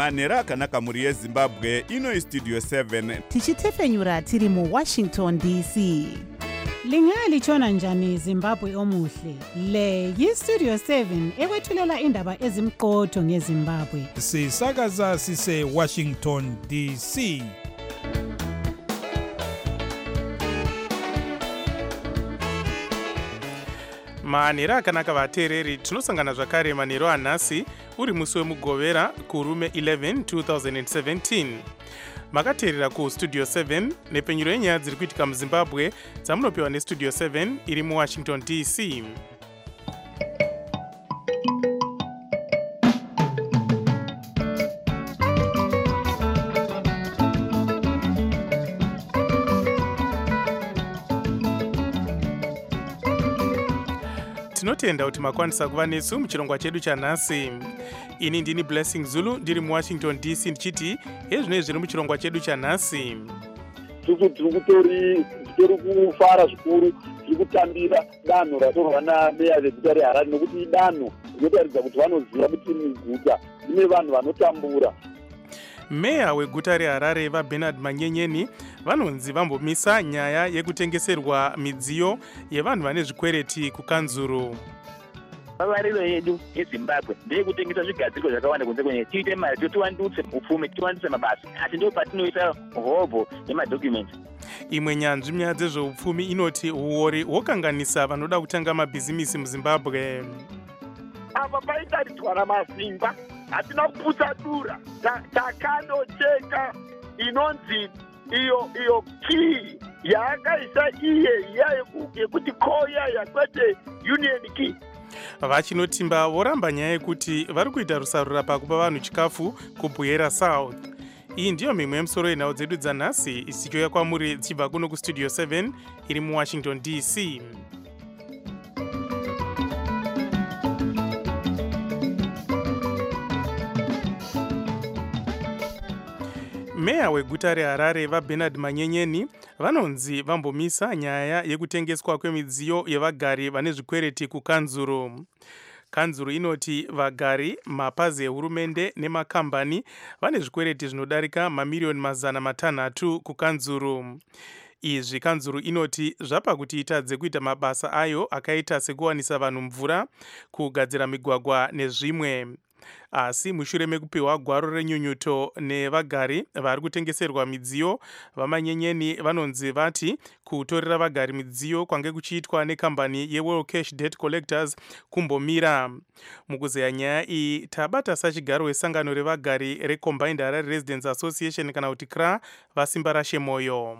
manhero akanaka mhuri yezimbabwe. Ino istudio 7 tichitefenyura tiri muWashington DC. Lingalitshona njani Zimbabwe omuhle? Le yiStudio 7 ekwethulela indaba ezimqotho ngeZimbabwe. Sisakaza sise Washington DC. Manhero akanaka vateereri, tinosangana zvakare manhero anhasi uri musi wemugovera kurume 11 2017. Makateerera kuStudio 7 nepenyuro yenyaya dziri kuitika muZimbabwe dzamunopiwa neStudio 7 iri muWashington DC. Tinotenda kuti makwanisa kuva nesu muchirongwa chedu chanhasi. Ini ndini Blessing Zulu ndiri muWashington DC ndichiti hezvinoi zviri muchirongwa chedu chanhasi. Tiri kufara zvikuru, tiri kutambira danho ratorwa nameya veguta reHarare nokuti idanho rinotaridza kuti vanoziva kuti muguta mune vanhu vanotambura. Meya weguta reHarare vaBernard Manyenyeni vanonzi vambomisa nyaya yekutengeserwa midziyo yevanhu vane zvikwereti kukanzuru. Vavariro yedu yeZimbabwe ndeyekutengesa zvigadzirwa zvakawanda kunze kwenyika, tiite mari tiwandutse upfumi, tiwandutse mabasa, asi ndo patinoisa hobho nemadhokumenti. Imwe nyanzvi munyaya dzezveupfumi inoti uori hwokanganisa vanoda kutanga mabhizimisi muZimbabwe. Apa paitaridzwa namasimba, hatina kuputsa dura, takandocheka inonzi iyo key yaakaisa iya yekuti koya yakwete union key. Vachinotimba voramba nyaya yekuti vari kuita rusarura pakupa vanhu chikafu kuBuyera South. Iyi ndiyo mimwe yemusoro yenhau dzedu dzanhasi isichouya kwamuri dzichibva kuno kuStudio 7 iri muWashington DC. Meya weguta reHarare vaBernard Manyenyeni vanonzi vambomisa nyaya yekutengeswa kwemidziyo yevagari vane zvikwereti kukanzuru. Kanzuru inoti vagari, mapazi ehurumende nemakambani vane zvikwereti zvinodarika mamiliyoni 600 kukanzuru. Izvi kanzuru inoti zvapa kuti itadze kuita mabasa ayo akaita sekuwanisa vanhu mvura, kugadzira migwagwa nezvimwe. Asi mushure mekupiwa gwaro renyunyuto nevagari vari kutengeserwa midziyo, vaManyenyeni vanonzi vati kutorera vagari midziyo kwange kuchiitwa nekambani yeWorld Cash Debt Collectors kumbomira. Mukuzeya nyaya iyi tabata sachigaro wesangano revagari reCombined Harare Residents Association kana kuti CRA vasimba rashe moyo.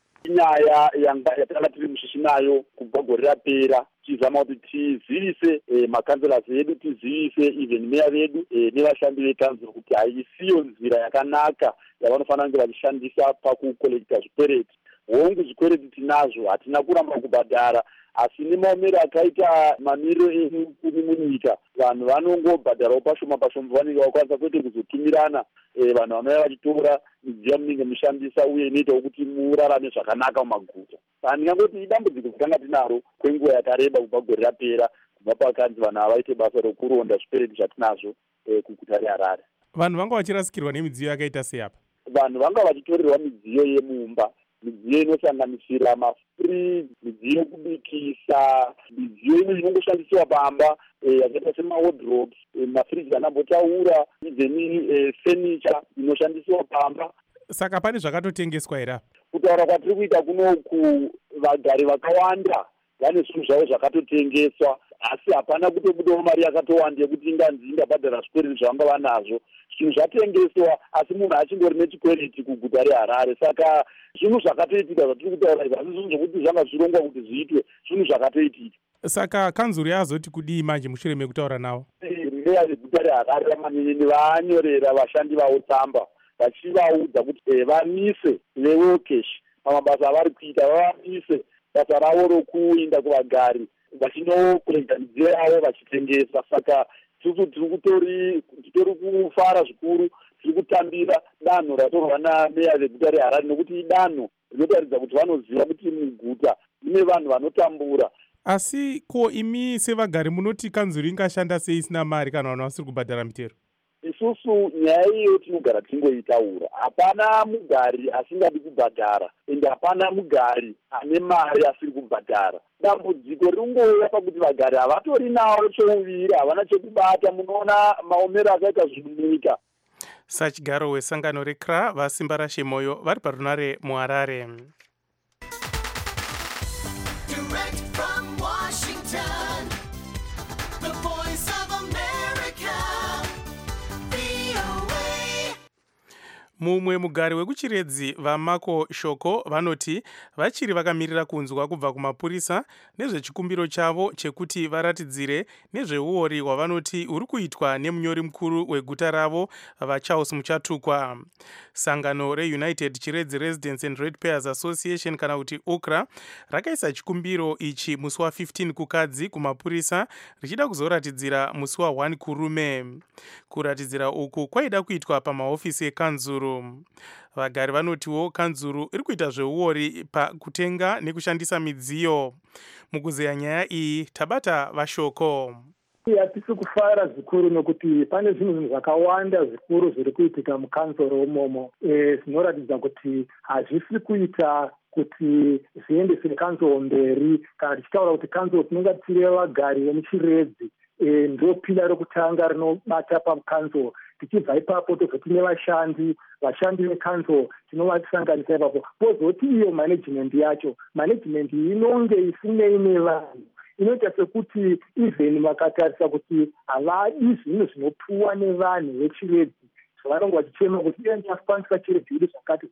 Inyaya yatanga tiri mushishi nayo kubva gore rapera, tichizama kuti tizivise makanzelazi edu, tizivise even meya vedu nevashandi vekanzuru kuti haisiyo nzira yakanaka yavanofanira kunge vachishandisa pakukolekta zvikwereti. Hongu zvikwereti tinazvo, hatina kuramba kubhadhara, asi nemaomero akaita mamiro ekumi munyika, vanhu vanongobhadharawo pashoma pashoma vanenge vakwanisa kwete kuzotumirana vanhu vanouya vachitora midziyo munenge mushandisa uye inoitawo kuti murarame zvakanaka mumaguta. Handingangoti idambudziko kutanga tinaro kwenguva yakareba kubva gore rapera, kubva pakanzi vanhu havaite basa rokuronda zvikwereti zvatinazvo kuguta reHarare. Vanhu vanga vachirasikirwa nemidziyo yakaita seyapa? Vanhu vanga vachitorerwa midziyo yemumba, midziyo inosanganisira mafriji, midziyo yekubikisa, midziyo inongoshandisiwa pamba yakaita semawardrobes, mafriji anambotaura, even furniture inoshandisiwa pamba. Saka pane zvakatotengeswa here? Kutaura kwatiri kuita kunoku, vagari vakawanda vane zvinhu zvavo zvakatotengeswa, asi hapana kutobudawo mari yakatowanda yekuti inganzi ingabhadhara zvikwereti zvavanga vanazvo. Zvinhu zvatengeswa asi munhu achingori nechikwereti kuguta reHarare. Saka zvinhu zvakatoitika zvatiri kutaura izvi, asi zvinhu zvokuti zvanga zvirongwa kuti zviitwe, zvinhu zvakatoitika. Saka kanzuru yazoti kudii manje mushure mekutaura navo? Meya veguta reHarare vaManyenyeni vanyorera vashandi vavo tsamba vachivaudza kuti vamise veWorld Cash pamabasa avari kuita, vavamise basa ravo rokuinda kuvagari vachinokolekta midziyo yavo vachitengesa. Saka titori kufara zvikuru, tiri kutambira danho ratorwa nameya veguta reHarare nokuti idanho rinotaridza kuti vanoziva kuti muguta mune vanhu vanotambura. Asi ko imi sevagari munoti kanzuru ingashanda sei isina mari kana vanhu vasiri kubhadhara mitero? isusu nyaya iyo tinogara tingoitaura. Hapana mugari asingadi kubhadhara ende hapana mugari ane mari asiri kubhadhara. Dambudziko ringouya pakuti vagari havatori nawo chouviri, havana chekubata. Munoona maomero akaita zvinhu munyika. Sachigaro wesangano reCRA vasimba rashe moyo vari parunare muHarare. Mumwe mugari wekuchiredzi vaMako Shoko vanoti vachiri vakamirira kunzwa kubva kumapurisa nezvechikumbiro chavo chekuti varatidzire nezveuori hwavanoti uri kuitwa nemunyori mukuru weguta ravo vaCharles Muchatukwa. Sangano reUnited Chiredzi Residents and Ratepayers Association kana kuti UCRA rakaisa chikumbiro ichi musi wa15 kukadzi kumapurisa richida kuzoratidzira musi wa1 kurume. Kuratidzira uku kwaida kuitwa pamahofisi ekanzuru. Vagari vanotiwo kanzuru iri kuita zveuori pakutenga nekushandisa midziyo. Mukuzeya nyaya iyi tabata vaShoko. Hatisi kufara zvikuru nokuti pane zvinhu zvakawanda zvikuru zviri kuitika mukanzuro umomo zvinoratidza kuti hazvisi kuita kuti zviendese kanzuro mberi. Kana tichitaura kuti kanzuro tinonga tiri vagari vemuchiredzi ndo pila rokutanga rinobata pakanzuro. Tichibva ipapo tozoti nevashandi vekanzuro tinovatisanganisa ipapo. Pozoti iyo management yacho, management inonge isinei nevanhu. Inoita sekuti even vakatarisa kuti havadi zvinhu zvinopuwa nevanhu vechiredzi zvavanonge vachichema kuti iye ndinofambisa chiredzi iri zvakati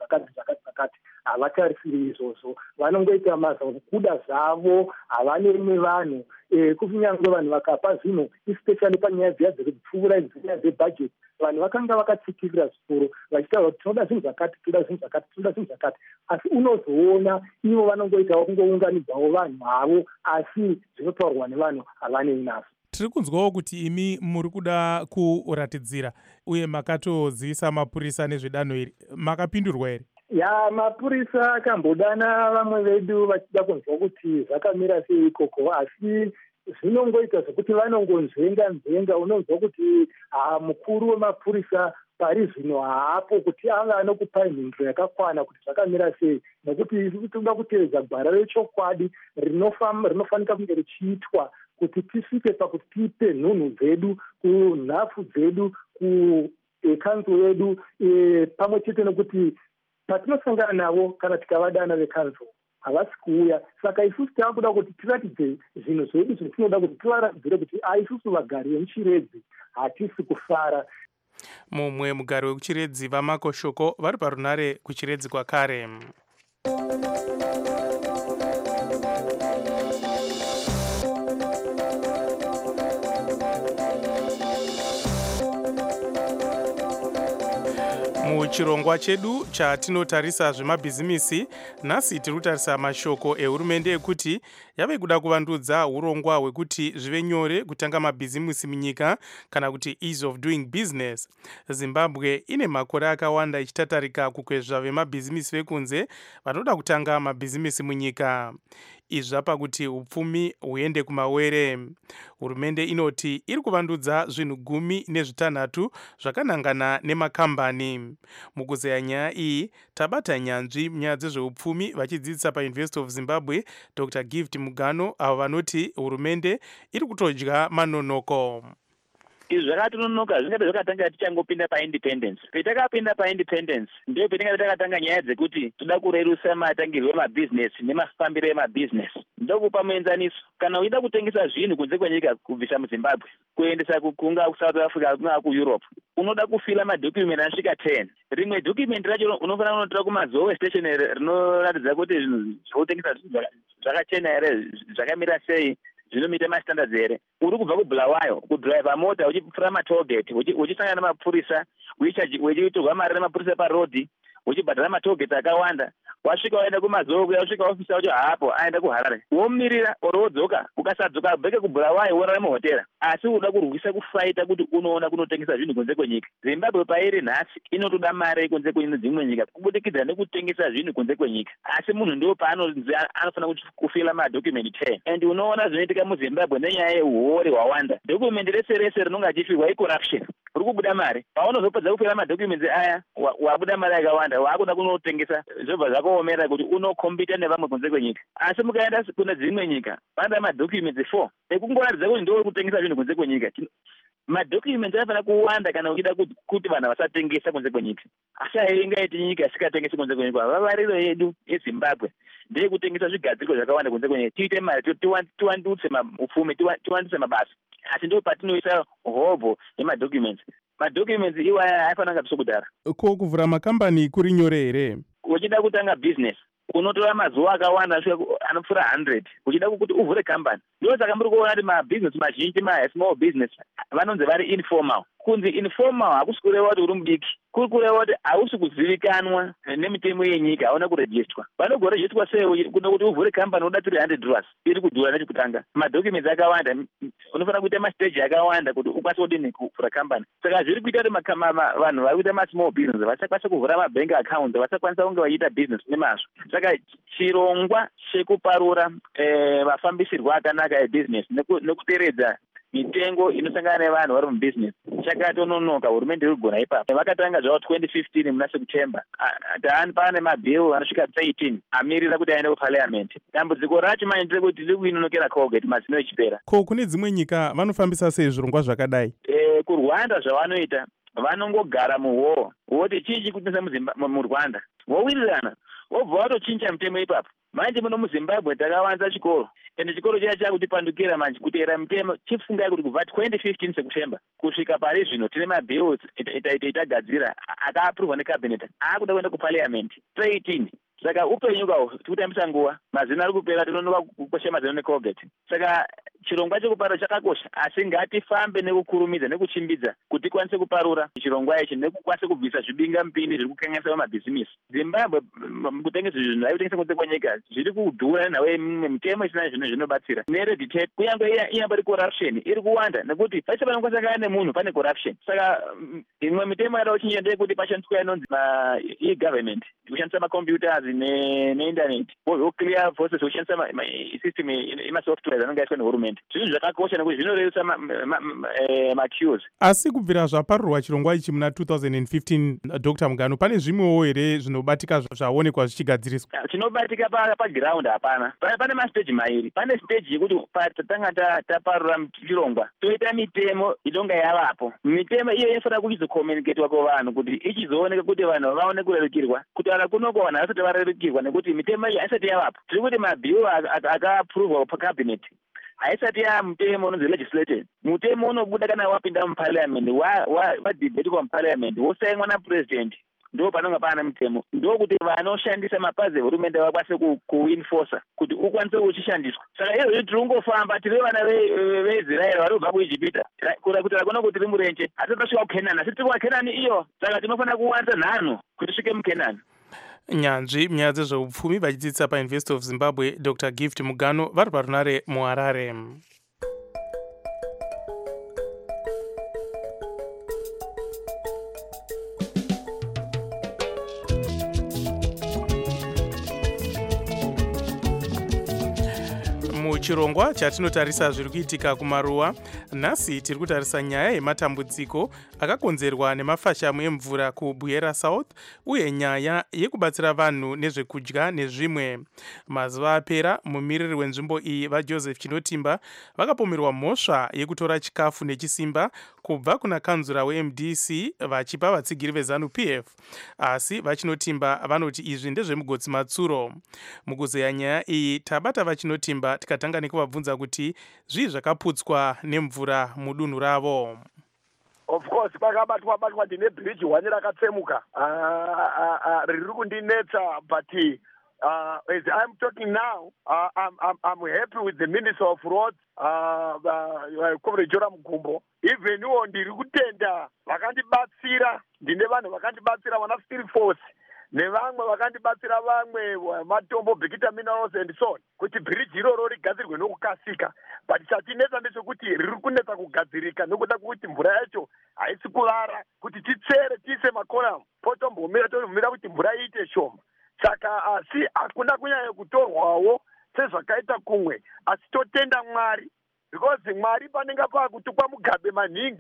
havatarisiri izvozvo. Vanongoita mazakuda zvavo, havanei nevanhu. Kunyange vanhu vakapa zvinhu especially panyaya dziya dzekupfuura nyaya dzebudget, vanhu vakanga vakatsikirira zvikuru vachitaura kuti tinoda zvinhu zvakati, toda zvinhu zvakati. Asi unozoona ivo vanongoitawo kungounganidzawo vanhu havo, asi zvinotaurwa nevanhu havanei nazvo. Tiri kunzwawo kuti imi muri kuda kuratidzira uye makatoziisa mapurisa nezvedanho iri. Makapindurwa here? Mapurisa akambodana vamwe vedu vachida kunzwa kuti zvakamira sei ikoko, asi zvinongoita zvekuti vanongonzvenga. Unonzwa kuti mukuru wemapurisa pari zvino haapo kuti ave anokupai mhinduro yakakwana kuti zvakamira sei, nekuti isi toda kutevedza gwara rechokwadi rinofanika kunge richiitwa kuti tisvike pakuti tipe nhunhu dzedu kunhafu dzedu kukanzuro yedu, pamwe chete nekuti patinosangana navo kana tikavadana vekanzuro havasi kuuya. Saka isusu tava kuda kuti tiratidze zvinhu zvedu zvetinoda kuti tivaratidzire kuti isusu vagari vemuchiredzi hatisi kufara. Mumwe mugari wekuchiredzi vaMako Shoko vari parunare kuchiredzi kwakare. Muchirongwa chedu chatinotarisa zvemabhizimisi, nhasi tiri kutarisa mashoko ehurumende ekuti yave kuda kuvandudza urongwa hwekuti zvive nyore kutanga mabhizimisi munyika kana kuti ease of doing business. Zimbabwe ine makore akawanda ichitatarika kukwezva vemabhizimisi vekunze vanoda kutanga mabhizimisi munyika. Izva pakuti upfumi huende kumawere. Hurumende inoti iri kuvandudza zvinhu 16 zvakanangana nemakambani. Mukuzeya nyaya iyi tabata nyanzvi munyaya dzezveupfumi vachidzidzisa paUniversity of Zimbabwe Dr. Gift Mugano, avo vanoti hurumende iri kutodya manonoko. Izvi zvakatononoka zvingati zvakatanga tichangopinda paindependence. Petakapinda paindependence ndio petinga takatanga nyaya dzekuti toda kurerusa matangirwo emabhizinesi nemafambiro emabhizinesi. Ndokupa muenzaniso, kana uchida kutengesa zvinhu kunze kwenyika kubvisa muZimbabwe kuendesa kukunga kuSouth Africa kunga kuEurope, unoda kufila madocument asvika 10. Rimwe document racho unofanira kunotora kumazowe station rinoratidza kuti zvinhu zvinotengesa zvinhu zvakachena here, zvakamira sei, zvinomita mastandards here. Uri kubva kuBulawayo kudrive mota uchipfura matollgate uchisangana namapurisa uchitorwa mari namapurisa parodhi uchibhadhara matollgate akawanda. Wasvika waenda kumazowe wasvika ofisi yacho haapo, aenda kuHarare womirira oro wodzoka. Ukasadzoka bheke kuBulawayo worara muhotera, asi unoda kurwisa kufaita kuti unoona kunotengesa zvinhu kunze kwenyika. Zimbabwe pairi nhasi inotoda mari kunze dzimwe nyika kubudikidza nekutengesa zvinhu kunze kwenyika, asi munhu ndio paanonzi anofanira kufila madocument 10. And unoona zvinoitika muZimbabwe nenyaya yeuhori hwawanda. Document rese rinonga achifirwa icorruption. uri kubuda mari. Paunozopedza kupera madhokuments aya wabuda mari yakawanda, wakuda kunotengesa zvobva zvakaomera kuti unokombita nevamwe kunze kwenyika. Asi mukaenda kune dzimwe nyika vanoda madhokuments 4 ekungoratidza kuti ndiwe kutengesa zvinhu kunze kwenyika. Madhokuments anofanira kuwanda kana uchida kuti vanhu vasatengesa kunze kwenyika. Asi haingaiti nyika isikatengesi kunze kwenyika. Vavariro yedu yeZimbabwe ndeye kutengesa zvigadzirwa zvakawanda kunze kwenyika, tiite mari, tiwandutse upfumi, tiwandutse mabasa. Asi ndipo patinoisa hobho yemadhokuments. Madhokuments iwaya aifanira kunga tisokudhara. Ko kuvhura makambani kuri nyore here? Uchida kutanga business unotora mazuva akawanda anopfuura 100 uchida kuti uvhure kambani. Ndiko saka muri kuona kuti mabusiness mazhinji small business vanonzi vari informal. Kunzi informal hakusi kureva kuti uri mudiki, kuri kureva kuti hausi kuzivikanwa nemitemo yenyika, hauna kurejistwa. Vanogorejistwa sei? Kuno kuti uvhure kambani unoda $300 iri kudhura nechekutanga. Madhokuments akawanda, unofanira kuita mastage akawanda kuti ukwanise kudini kuvhura kambani. Saka zviri kuita kuti vanhu vari kuita masmall business vasakwanisa kuvhura mabank account, vasakwanisa kunge vachiita business nemazvo. Saka chirongwa chekuparura mafambisirwo akanaka ebusiness nekuteredza mitengo inosangana nevanhu vari mubusiness chakatononoka. Hurumende iri kugona ipapo. Vakatanga zvavo 2015 muna September. Pane mabhill anosvika 13 amirira kuti aende kuparliament. Dambudziko racho manje nderekuti tiri kuinonokera Colgate mazino echipera. Ko kune dzimwe nyika vanofambisa sei zvirongwa zvakadai? KuRwanda zvavanoita vanongogara muhoo voti chii kutinesa muRwanda, vowirirana vobva vatochinja mitemo ipapo. Manje muno muZimbabwe takawanza chikoro, ende chikoro chiya chakutipandukira manje kuteera mitemo. Chifungai kuti kubva 2015 September kusvika pari zvino tine mabills itagadzira akaapuruvwa necabinet akuda kuenda kuparliament 18. Saka upenyu kaho tikutambisa nguva, mazina ari kupera, tinonoka kukosha mazina neColgate. Saka chirongwa chekuparura chakakosha, asi ngatifambe nekukurumidza nekuchimbidza kuti tikwanise kuparura chirongwa ichi nekukwanisa kubvisa zvibinga mupini zviri kukanganisa vamabhizimisi. Zimbabwe kutengesa zvinhu zvaitengesa kunze kwenyika zviri kudhura nenhau yemimwe mitemo isina zvinhu zvinobatsira. Nered tape kunyange inyambori corruption iri kuwanda nekuti paise panokwanisa kaya nemunhu pane corruption. Saka imwe mitemo yada kuchinja ndeyekuti pashandiswa inonzi e-government, kushandisa macomputers neinternet, clear voices, kushandisa system emasoftware anonga aiswa nehurumende. Zvinhu zvakakosha nekuti zvinorerusa maqueues. Asi kubvira zvaparurwa chirongwa ichi muna 2015, Dr. Mugano, pane zvimwewo here zvinobatika zvaonekwa zvichigadziriswa? Chinobatika paground hapana. Pane mastage mairi. Pane stage yekuti tatanga taparura chirongwa toita mitemo inonga yavapo. Mitemo iyo inofanira kuchizokomuniketwa kuvanhu kuti ichizooneka kuti vanhu vaone kurerukirwa, kuti vanhu kunoko vanhu vasati varerukirwa nekuti mitemo iyi haisati yavapo. Tiri kuti mabhill akaapuruvwa pacabinet haisati mutemo unonzi legislated. Mutemo unobuda kana wapinda muparliament, wadhibetikwa muparliament, wosainwa napresident, ndo panonga pana mutemo. Ndokuti vanoshandisa mapazi ehurumende vakwanise kuinforsa kuti ukwanise uchishandiswa. Saka izvozvo tiri kungofamba, tiri vana veIsraeri vari kubva kuIjipita kuti rakona kuti tiri murenje asi tasvika kuKenani, asi tiri kuKenani iyo. Saka tinofanira kuwanza nhano kuti tisvike muKenani. Nyanzvi munyaya dzezveupfumi vachidzidzisa paUniversity of Zimbabwe, Dr. Gift Mugano vari parunare muHarare. Muchirongwa chatinotarisa zviri kuitika kumaruwa, nhasi tiri kutarisa nyaya yematambudziko akakonzerwa nemafashamu emvura kuBuyera South uye nyaya yekubatsira vanhu nezvekudya nezvimwe. Mazuva apera mumiriri wenzvimbo iyi vaJoseph Chinotimba vakapomerwa mhosva yekutora chikafu nechisimba kubva kuna kanzura weMDC vachipa vatsigiri veZANU PF, asi vaChinotimba vanoti izvi ndezvemugodzi matsuro. Mukuzeya nyaya iyi tabata vaChinotimba tikatanga nekuvabvunza kuti zvii zvakaputswa nemvura mudunhu ravo. Of course pakabatwa ndine bridge hwani rakatsemuka riri kundinetsa, but as I'm talking now, I'm happy with the Minister of Roads, Comrade Joram Mugumbo. Even iwo ndiri kutenda vakandibatsira, ndine vanhu vakandibatsira vana Steel Force nevamwe vakandibatsira vamwe matombo Bhekita Minerals and so on, kuti bridge iroro rigadzirwe nokukasika. But chatinetsa ndechekuti riri kunetsa kugadzirika nokuda kuti mvura yacho haisi kuvara kuti titsere tiise makoramu potombomira kuti mvura iite shoma. Saka asi hakuna kunyanya kutorwawo sezvakaita kumwe, asi totenda Mwari, because Mwari panenge pakutukwa mugabe maningi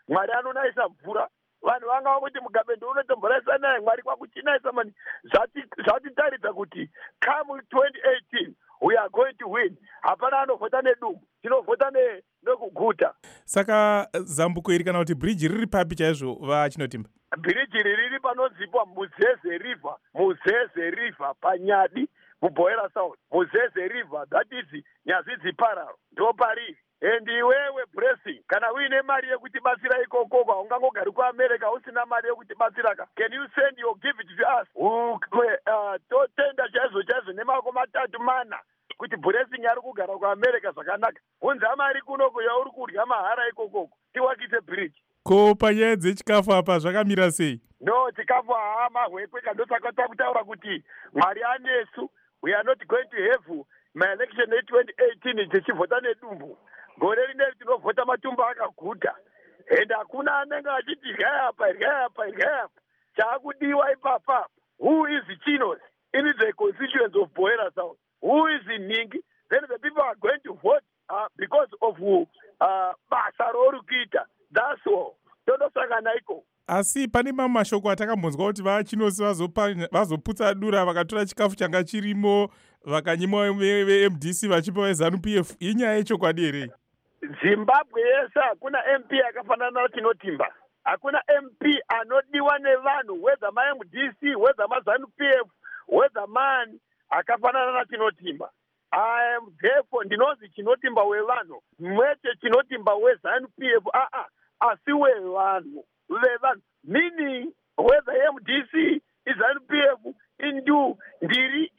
Mwari anonaisa mvura. Vanhu vanga kuti Mugabe ndo unotomboraisa naye, Mwari kwakuchinaisa mani. Zvatitaridza kuti come 2018 we are going to win. Hapana anovhota nedumbu, tinovhota nekuguta. Saka zambuko iri kana kuti bridge riri papi chaizvo vaChinotimba? Bridge riri panonzipa Muzeze River paNyadi muBhoera South. Muzeze River, that is Nyazidzi Parallel, ndo pariri. And iwewe Blessing, kana uine mari yekuti batsira ikoko ungangogari kuAmerica usina mari yekuti batsiraka, can you send your gift to us? Totenda chaizvo nemako 3 mana kuti Blessing ari kugara kuAmerica zvakanaka. Unza mari kunoko yauri kurya mahara ikoko, tiwakise bridge. Ko panyaya dzechikafu apa zvakamira sei? No, chikafu mahwekwe kandosaka takutaura kuti Mwari anesu. We are not going to have my election in 2018 tichivhota nedumbu. Gore rineri tinovhota matumba akaguta. And hakuna anenge achiti ryai apa. Chakudiwa ipapa. Who is Chinos in the constituents of Bhoera South? Who is in Ningi? Then the people are going to vote because of basa rorukita. That's all. Tondosangana iko. Asi pane mamwe mashoko atakambonzwa kuti vaChinosi vazoputsa dura vakatora chikafu changa chirimo vakanyima veMDC vachipa veZANU-PF. Inyaya yechokwadi here? Zimbabwe yese hakuna MP akafanana naChinotimba. Hakuna MP anodiwa nevanhu, whether maMDC, whether maZANU-PF, whether man akafanana naChinotimba. I am therefore ndinozi Chinotimba wevanhu, mwete Chinotimba weZANU-PF, asi wevanhu. Meaning whether MDC is ZANU-PF indu ndiri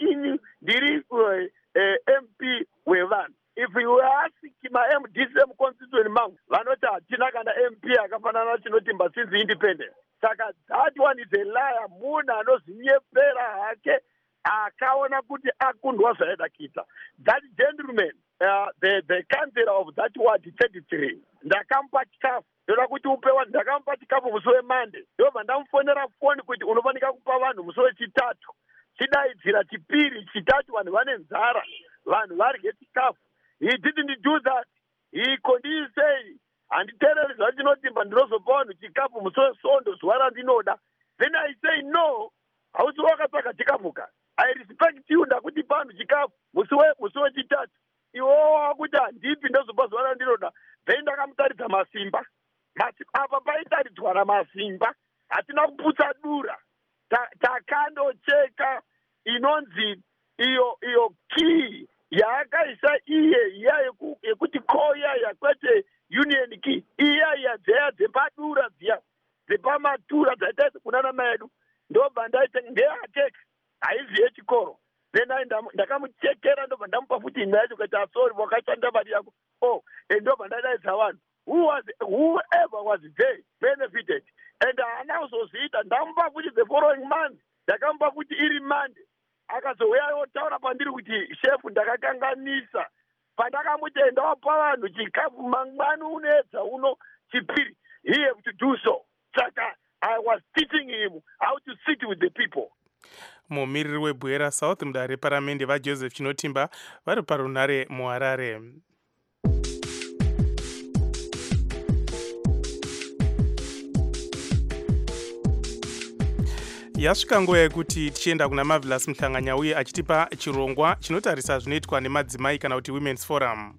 MP wevanhu. If you ask my MDC constituent mangu vanoti hatina kana MP akafanana naChinotimba since independence. Saka that one is a liar. Munhu anozinyepera hake akaona kuti akundwa zvaida kuita. That gentleman, the councillor of that ward 33, ndakamupa chikafu. Ndoda kuti upewa, ndakamupa chikafu musi weMonday. Ndobva ndamufonera foni kuti unofanika kupa vanhu musi weChitatu. Chidaidzira chipiri, chitatu vanhu vane nzara, vanhu varye chikafu. He didn't do that. He continued saying, handitereri zvaChinotimba ndinozopa vanhu chikafu musi weSondo zuva randinoda. Then I say no, hausi wakatsvaka chikafu ka. I respect you, ndakuti vanhu chikafu musi weChitatu. Iwo wakuti handipi ndozopa zuva randinoda. Then ndakamutaridza masimba. Apa paitaridzwa namasimba, hatina kuputsa dura. Takandocheka inonzi iyo key yaakaisa iya yekuti koya yakwete union key iya dzeya dzepadura dziya dzepamatura dzaitaisi kunana maedu. Ndobva ndaita ndeakeka haizi yechikoro. Then ndakamuchekera ndobva ndamupa futi imwe yacho kuti asori wakashanda mari yako. Ndobva ndadaidza vanhu. Whoever was there benefited. And anazozviita ndamupa kuti the following month, ndakamupa kuti iri Monday. Akazouya yotaura pandiri kuti chef ndakakanganisa. Pandakamuti ndawapa vanhu chikafu mangwani unedza uno chipiri. He have to do so. Saka I was teaching him how to sit with the people. Mumiriri weBhoera South mudare paramende vaJoseph Chinotimba vari parunare muHarare. Yasvika nguva yekuti tichienda kuna Marvelous Muhlanganya uye achitipa chirongwa chinotarisa zvinoitwa nemadzimai kana kuti Women's Forum.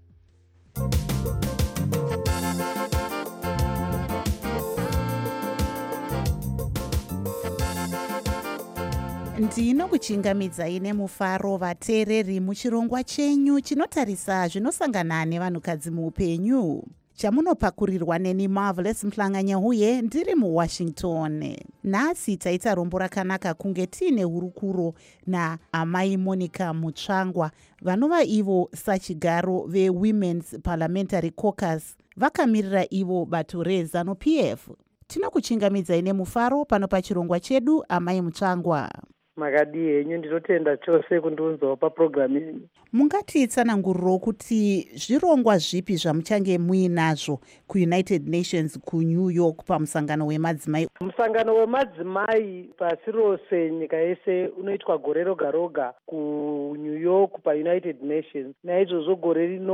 ndinokuchingamidzai nemufaro vateereri muchirongwa chenyu chinotarisa zvinosangana nevanhukadzi muupenyu chamunopakurirwa neni Marvelous Muhlanganya uye ndiri muWashington. Nhasi taita rombo rakanaka kunge tiine hurukuro naamai Monica Mutsvangwa vanova ivo sachigaro veWomen's Parliamentary Caucus vakamirira ivo bato reZANU-PF. Tinokuchingamidzai nemufaro pano pachirongwa chedu amai Mutsvangwa. Makadi henyu ndinotenda chose kundiunzawo paprogramu iyi. Mungatitsananguriro kuti zvirongwa zvipi zvamuchange muinazvo kuUnited Nations kuNew York pamusangano wemadzimai? Musangano wemadzimai pasi rose nyika yese unoitwa gore roga roga kuNew York paUnited Nations. Naizvozvo gore rino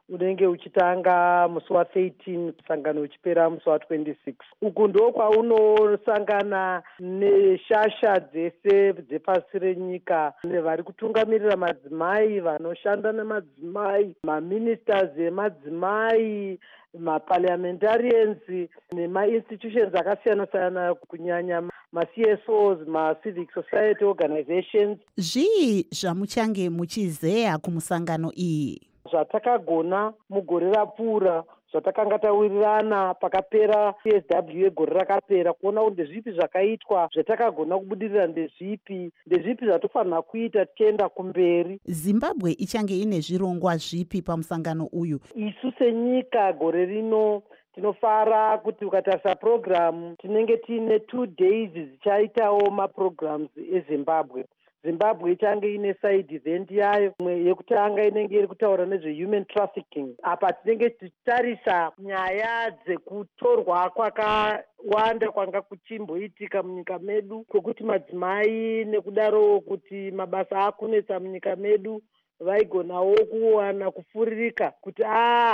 unenge uchitanga musi wa13 musangano uchipera musi wa26. Uku ndo kwaunosangana neshasha dzese dzepasi renyika, nevari kutungamirira madzimai, vanoshanda nemadzimai, maministers emadzimai, maparliamentarians nemainstitutions akasiyana-siyana, kunyanya ma-CSOs, ma-civic society organizations. Zvii zvamuchange muchizeya kumusangano iyi? Zvatakagona mugore rapfuura, zvatakanga tawirirana pakapera CSW egore rakapera, kuona kuti ndezvipi zvakaitwa, zvatakagona kubudirira ndezvipi zvatofanira kuita tichienda kumberi. Zimbabwe ichange ine zvirongwa zvipi pamusangano uyu? Isu senyika gore rino tinofara kuti ukatarisa program tinenge tiine 2 days dzichaitawo maprograms eZimbabwe. Zimbabwe ichange ine side event yayo yekutanga inenge iri kutaura nezvehuman trafficking. Apa tinenge tichitarisa nyaya dzekutorwa kwakawanda kwanga kuchimboitika munyika medu, kwekuti madzimai nekudaro kuti mabasa akunetsa munyika medu vaigonawo kuwana kufuririka kuti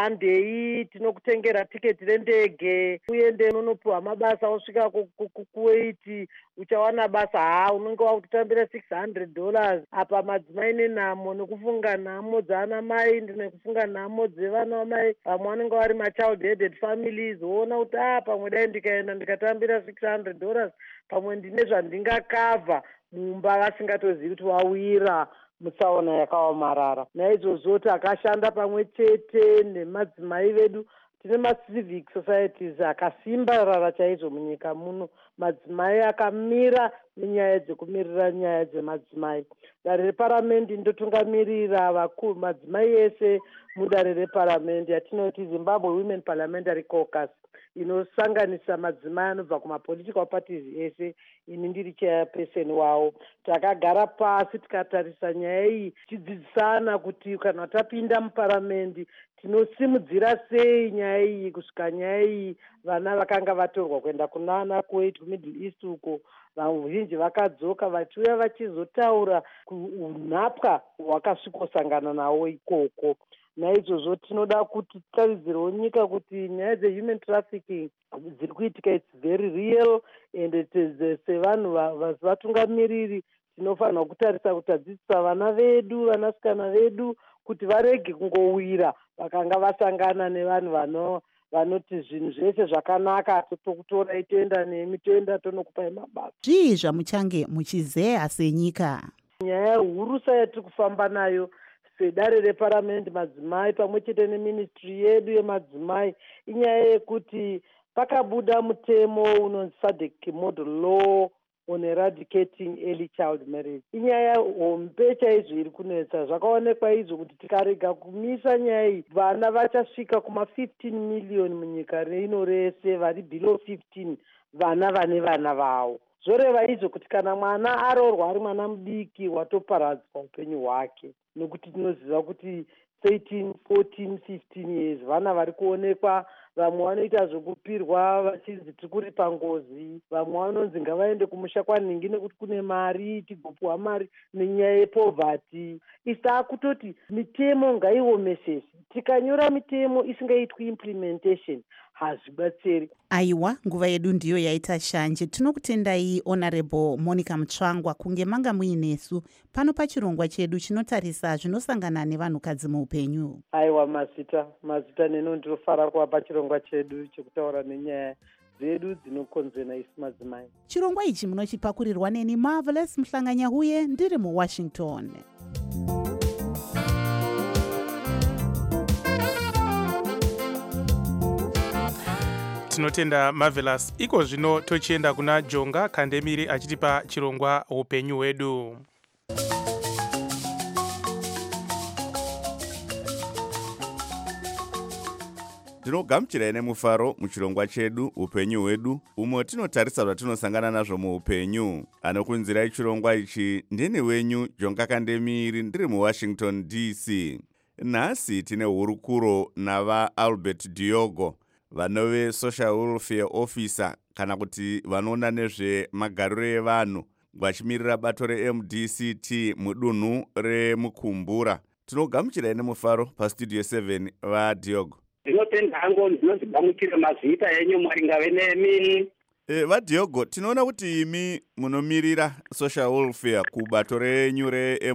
handei tinokutengera tiketi rendege uende unonopiwa mabasa usvika kukuweiti uchawana basa unenge wakutotambira $600. Apa madzimai nenhamo nekufunga nhamo dzaana mai nekufunga nhamo dzevana vamai, vamwe vanenge vari machild headed families, woona kuti pamwe dai ndikaenda ndikatambira $600 pamwe ndine zvandingakavha mumba vasingatozivi kuti wawira mutsaona yakaomarara. Naizvozvo takashanda pamwe chete nemadzimai vedu. Tine ma-civic societies akasimbarara chaizvo munyika muno, madzimai akamira nenyaya dzekumirira nyaya dzemadzimai. Dare reparamende ndotungamirira madzimai ese mudare reparamende yatinoti Zimbabwe Women Parliamentary Caucus, inosanganisa madzimai anobva kumapolitical parties ese, ini ndiri chairperson wawo. Takagara pasi tikatarisa nyaya iyi tichidzidzisana kuti kana tapinda muparamendi tinosimudzira sei nyaya iyi, kusvika nyaya iyi vana vakanga vatorwa kuenda kunana Kuwait kuMiddle East uko, vazhinji vakadzoka vachiuya vachizotaura kunhapwa hwakasvikosangana nawo ikoko. Naizvozvo tinoda kuti titaridzirewo nyika kuti nyaya dzehuman trafficking dziri kuitika, it's very real, and sevanhu vatungamiriri tinofanira kutarisa kuti tadzidzisa vana vedu, vanasikana vedu kuti varege kungowira vakanga vasangana nevanhu vanoti zvinhu zvese zvakanaka tokutora itoenda nemi toenda tonokupai mabasa. Zvii zvamuchange muchizeya senyika? Nyaya hurusa yatiri kufamba nayo sedare reparamende madzimai pamwe chete neministry yedu yemadzimai inyaya yekuti pakabuda mutemo unonzi SADC model law on eradicating early child marriage. Inyaya hombe chaizvo iri kunetsa. Zvakaonekwa izvo kuti tikarega kumisa nyaya iyi, vana vachasvika kuma-15 million munyika rino rese, vari below 15 vana vane vana vavo. Zvoreva izvo kuti kana mwana aroorwa ari mwana mudiki watoparadzwa upenyu hwake, nokuti tinoziva kuti 13, 14, 15 years vana vari kuonekwa. Vamwe vanoita zvokupirwa vachinzi tikuri pangozi, vamwe vanonzi ngavaende kumusha kwanhingi nekuti kune mari, tigopuwa mari nenyaya yepovhati. Isa kutoti mitemo ngaiomesese. Tikanyora mitemo isingaitwi implementation hazvibatsiri. Aiwa, nguva yedu ndiyo yaita shanje. Tinokutendai Honorable Monica Mutsvangwa kunge manga muinesu pano pachirongwa chedu chinotarisa zvinosangana nevanhukadzi muupenyu. Aiwa mazita neno ndinofara kuva pachirongwa chedu chekutaura nenyaya dzedu dzinokonzera isu madzimai. Chirongwa ichi munochipakurirwa neni Marvelous Mhlanganyahuye ndiri muWashington. Tinotenda Marvelous. Iko zvino tochienda kuna Jonga Kandemiri achitipa chirongwa upenyu hwedu. Tinogamuchirai nemufaro muchirongwa chedu upenyu hwedu, umo tinotarisa zvatinosangana nazvo muupenyu. Anokunzirai chirongwa ichi ndini wenyu Jonga Kandemiri ndiri muWashington DC. Nhasi tine hurukuro nava Albert Diogo, vanove social welfare officer kana kuti vanoona nezvemagariro evanhu, vachimirira bato reMDCT mudunhu reMukumbura tinogamuchirai nemufaro pastudio 7 vaDiogo. Ndinotenda hangu ndinozigamuchira mazita enyu Mwari ngave nemi. vaDiogo, tinoona kuti imi munomirira social welfare kubato renyu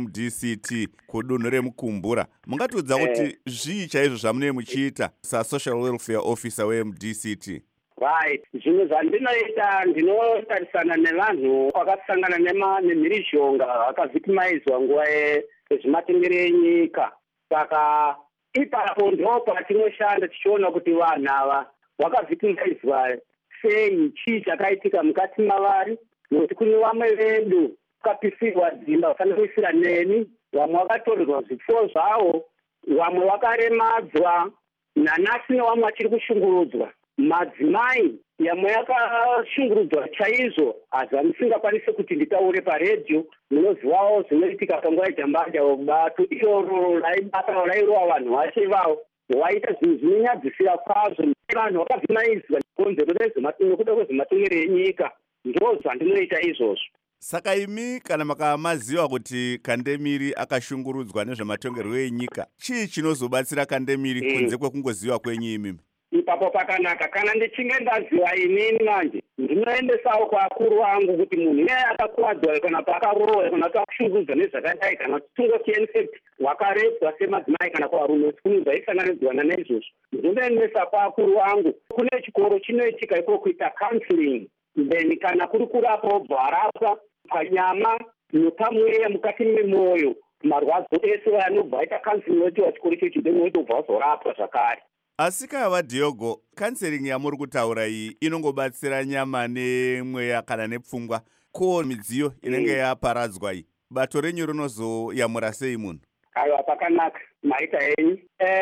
reMDCT kudunhu reMukumbura. Mungatiudza kuti zvii chaizvo zvamunenge muchiita sasocial welfare officer weMDCT? Right. Zvinhu zvandinoita ndinotarisana nevanhu vakasangana nemhirizhonga vakavhictimizwa nguva yezvimatendero enyika. Saka ipapo ndo patinoshanda tichiona kuti vanhu ava vakavhictimizwa sei, chii chakaitika mukati mavari, nokuti kune vamwe vedu vakapisirwa dzimba vakanoisira neni, vamwe vakatorerwa zvipfuwo zvavo, vamwe vakaremadzwa, nanasi nevamwe vachiri kushungurudzwa. Madzimai yamwe yakashungurudzwa chaizvo, asi musingakwanisi kuti nditaure paredhiyo. Munozivawo zvinoitika panguva yejambanja bato iroro rairova vanhu vache vavo, waita zvinhu zvinonyadzisira kwazvo. Vanhu vakavhictimizwa konzero nekuda kwezvematongero enyika. Ndo zvandinoita izvozvo. Saka imi kana makamaziva kuti Kandemiri akashungurudzwa nezvematongerwo enyika, chii chinozobatsira Kandemiri kunze kwekungoziva kwenyu imimi? Ipapo pakanaka. Kana ndichinge ndaziva inini manje ndinoendesawo kuakuru vangu kuti munhu iyeye akakuwadzwa kana pakarohwa kana kuti akushungurudzwa nezvakadai kana tungo infect wakarepwa semadzimai kana kuvarume kunhu zvaisanganidzwana naizvozvo, ndinoendesa kuakuru vangu. Kune chikoro chinoitika iko kuita counseling, then kana kuri kurapa wobva warapwa panyama nepamweya mukati memwoyo, marwadzo ese anobva aita counseling oitiwa chikoro ichochi, then wotobva wazorapwa zvakare. Asi vaDiogo, counseling yamuri kutaura iyi inongobatsira nyama nemweya kana nepfungwa, ko midziyo inenge yaparadzwa iyi bato renyu rinozoyamura sei munhu? Aiwa, pakanaka maita henyu.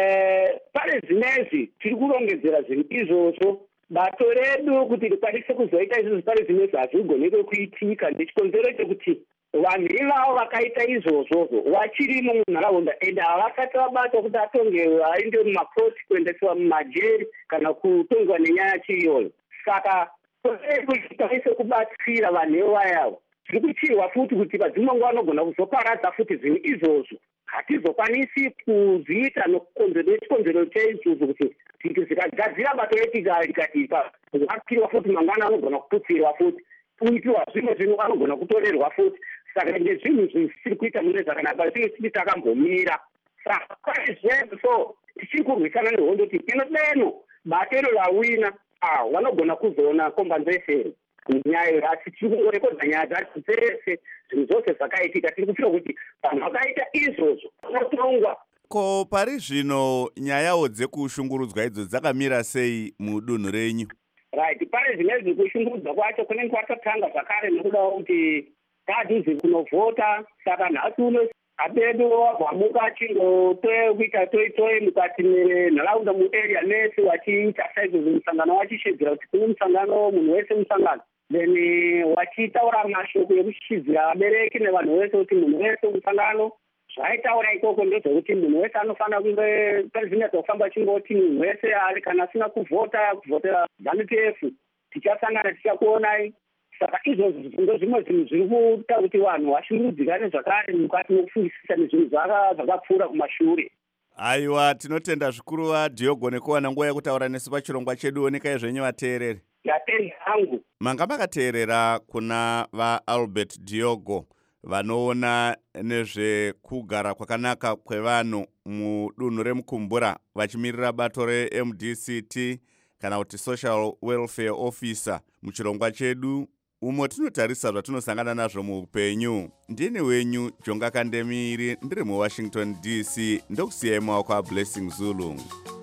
Pane zvinezvi tiri kurongedzera zvinhu izvozvo. Bato redu kuti rikwanise kuzoita izvozvo, pane zvinezvi hazvigoneki kuitika nechikonzero chekuti vanhu ivavo vakaita izvozvozvo vachirimo munharaunda ende havasati vabatwa kuti atongewe aende mumakoti kuendeswa mumajeri kana kutongiwa nenyaya chiyoyo. Saka kuti tikwanise kubatsira vanhu ivayavo, tiri kuchirwa futi kuti padzimwe nguva vanogona kuzoparadza futi zvinhu izvozvo. Hatizokwanisi kuzviita nechikonzero cheizvozvo kuti tikazigadzira bato etika rikatipa vakirwa futi mangwana anogona kututsirwa futi kuitiwa zvimwe zvinhu vanogona kutorerwa futi. Saka ndezvinhu zvisiri kuita mune zvakanaka, tinenge takambomira. Saka pane zvezvo, so tichiri kurwisana nehondo kuti inodeno bato iro rawina vanogona kuzoona compensation kunyaya, asi tiri kungorekodza nyaya dzacho dzese, zvinhu zvose zvakaitika. Tiri kufira kuti vanhu vakaita izvozvo vanotongwa. Ko pari zvino nyayawo dzekushungurudzwa idzo dzakamira sei mudunhu renyu? Right, pane zvinezvi kushungurudzwa kwacho kunenge kwatatanga zvakare nekuda kuti tadhuze kunovhota. Saka nhasi uno abedu wabvamuka achingokuita toitoi mukati menharaunda muarea mese wachiita saizvozvo musangano wachishedzera kuti kune musangano munhu wese musangano, then wachitaura mashoko ekuchichidzira vabereki nevanhu vese kuti munhu wese musangano. Zvaitaura ikoko ndezvekuti munhu wese anofanira kunge president wafamba achingoti munhu wese ari kana asina kuvhotera ZANU-PF tichasangana tichakuonai. Saka izvozvo ndo zvimwe zvinhu zviri kuita kuti vanhu vashungurudzikane zvakare mukati mekufungisisa nezvinhu zvakapfuura kumashure. Aiwa, tinotenda zvikuru vaDiogo nekuwana nguva yekutaura nesu pachirongwa chedu. Onekai zvenyu vateereri. Yatenda hangu. Manga makateerera kuna vaAlbert Diogo vanoona nezvekugara kwakanaka kwevanhu mudunhu reMukumbura vachimirira bato reMDCT kana kuti social welfare officer muchirongwa chedu umo tinotarisa zvatinosangana nazvo muupenyu. Ndini wenyu Jonga Kandemiri, ndiri muWashington DC, ndokusiyai maoko aBlessing Zulu.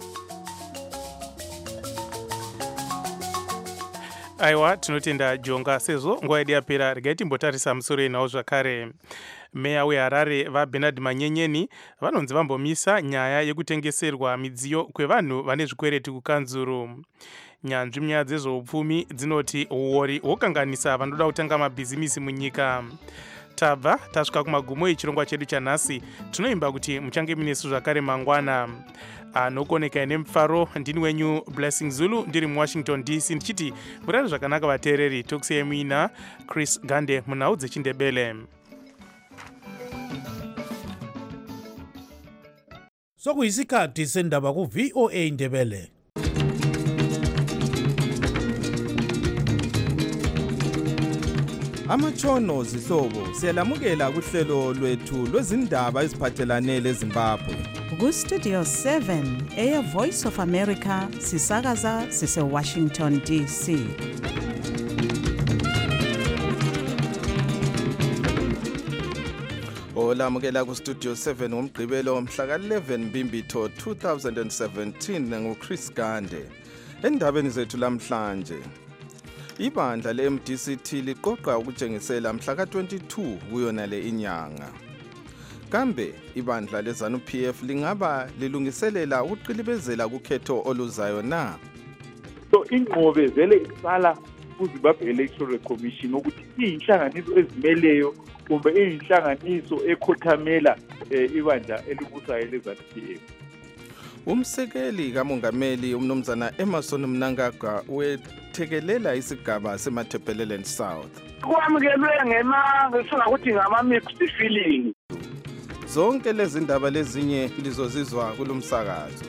Aiwa, tinotenda Jonga. Sezvo nguva yedu yapera, regai timbotarisa musoro inawo zvakare. Meya weHarare vaBernard Manyenyeni vanonzi vambomisa nyaya yekutengeserwa midziyo kwevanhu vane zvikwereti kukanzuru. Nyanzvi munyaya dzezveupfumi dzinoti uori hwokanganisa vanoda kutanga mabhizimisi munyika. Tabva tasvika kumagumo echirongwa chedu chanhasi. Tinoimba kuti muchange munesu zvakare mangwana. Anokonekai nemufaro, ndini wenyu Blessing Zulu, ndiri muWashington DC, ndichiti murare zvakanaka vateereri. Tokusiyai muina Chris Gande munhau dzechindebele. Sokuyisikhathi sendaba ku VOA Indebele. Amatshono zihlobo siyalamukela kuhlelo lwethu lwezindaba eziphathelane leZimbabwe. Ku Studio 7 eya Voice of America sisakaza sise Washington DC. Olamukela ku Studio 7 ngomgqibelo mhla ka-11 Mbimbitho 2017 nguChris Gande. Endabeni zethu lamhlanje, ibandla le-MDCT liqoqa ukutshengisela mhla ka-22 kuyona le inyanga. Kambe ibandla leZANU-PF lingaba lilungiselela ukuqilibezela kukhetho oluzayo na? So ingqobe vele iqala kuZimbabwe Electoral Commission ukuthi iyinhlanganiso ezimeleyo kumbe iyinhlanganiso ekhothamela ibandla elibusayo leZANU-PF. Umsekeli kamongameli umnumzana Emmerson Mnangagwa wethekelela isigaba seMatabeleland South. Kwamukelwe singakuthi ngama-mixed feeling. Zonke lezi ndaba lezinye lizozizwa kulumsakazo.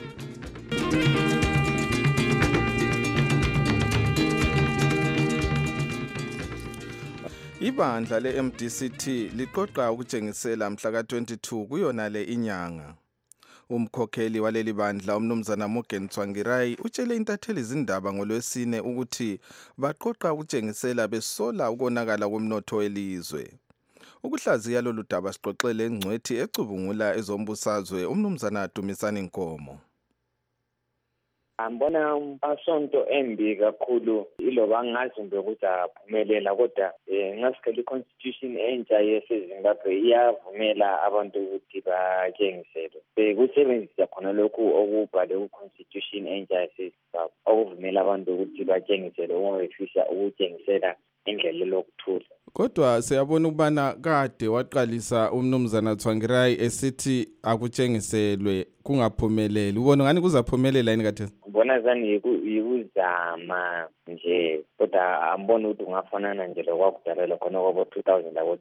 Ibandla le-MDCT liqoqa ukutshengisela mhla ka-22 kuyona le inyanga. Umkhokheli waleli bandla umnumzana Morgan Tsvangirai utshele intatheli izindaba ngolwesine ukuthi baqoqa ukutshengisela besola ukonakala komnotho welizwe. Ukuhlaziya lolu daba sixoxele ingcwethi ecubungula ezombusazwe umnumzana Dumisani Nkomo. Ambona asonto embi kakhulu iloba ngazimbe ukuthi aphumelela kodwa ngasikele constitution entsha yaseZimbabwe iyavumela abantu ukuthi batshengisele. Kusebenzisa khona lokhu okubhale ku-constitution entsha yaseZimbabwe okuvumela abantu ukuthi batshengisele uma befisa ukutshengisela indlela lokuthula. Kodwa siyabona ukubana kade waqalisa umnumzana Tsvangirai esithi akutshengiselwe kungaphumeleli. Ubona ngani kuzaphumelela yini kade? Ubona zani yikuzama nje kodwa ambona ukuthi ungafanana nje lokwakudalelwa khona kwabo 2000 labo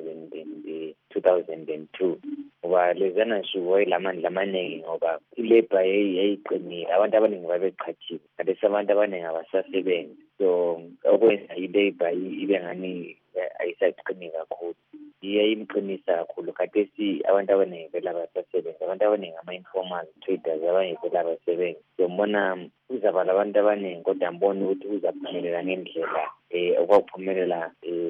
2002 ngoba lezana nshubo ilamandla amaningi ngoba ilabor yayiqinile abantu abaningi babeqhathiwe kade abantu abaningi abasasebenzi so okwenza ilabor ibe ngani ayisaqini kakhulu iyayimqinisa kakhulu khathesi abantu abaningi vele abasasebenzi abantu abaningi ama-informal traders abanye vele abasebenzi so mbona kuzaba labantu abaningi kodwa mbona ukuthi kuzaphumelela ngendlela okwaphumelela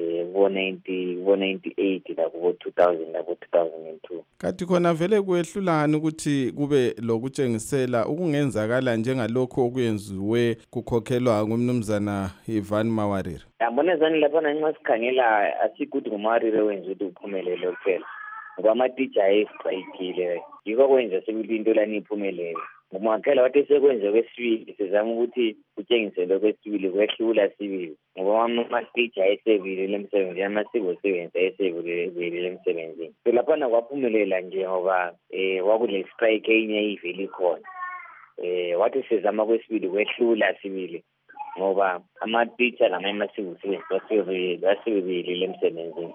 bo-98 lakubo-2000 labo-2002. Kanti khona vele kwehlulani ukuthi kube lokutshengisela ukungenzakala njengalokho okuyenziwe kukhokhelwa ngumnumzana Ivan Mawarire? Yabona zani lapha nxa sikhangela asikuthi nguMawarire wenza ukuthi uphumelele kuphela ngoba amatitsha ayestrayikile yiko kwenza sekuthi into lani iphumelele. Ngomakela wathi sekwenze kwesibili sizama ukuthi kutshengisele kwesibili kwehlula sibili ngoba amatitsha ayesevile lemsebenzi amasiko sebenza ayesevile lemsebenzini so lapha kwaphumelela nje ngoba wakule strike enye iveli khona wathi sizama kwesibili kwehlula sibili ngoba amatitsha lamasiko sebenza basevile lemsebenzini.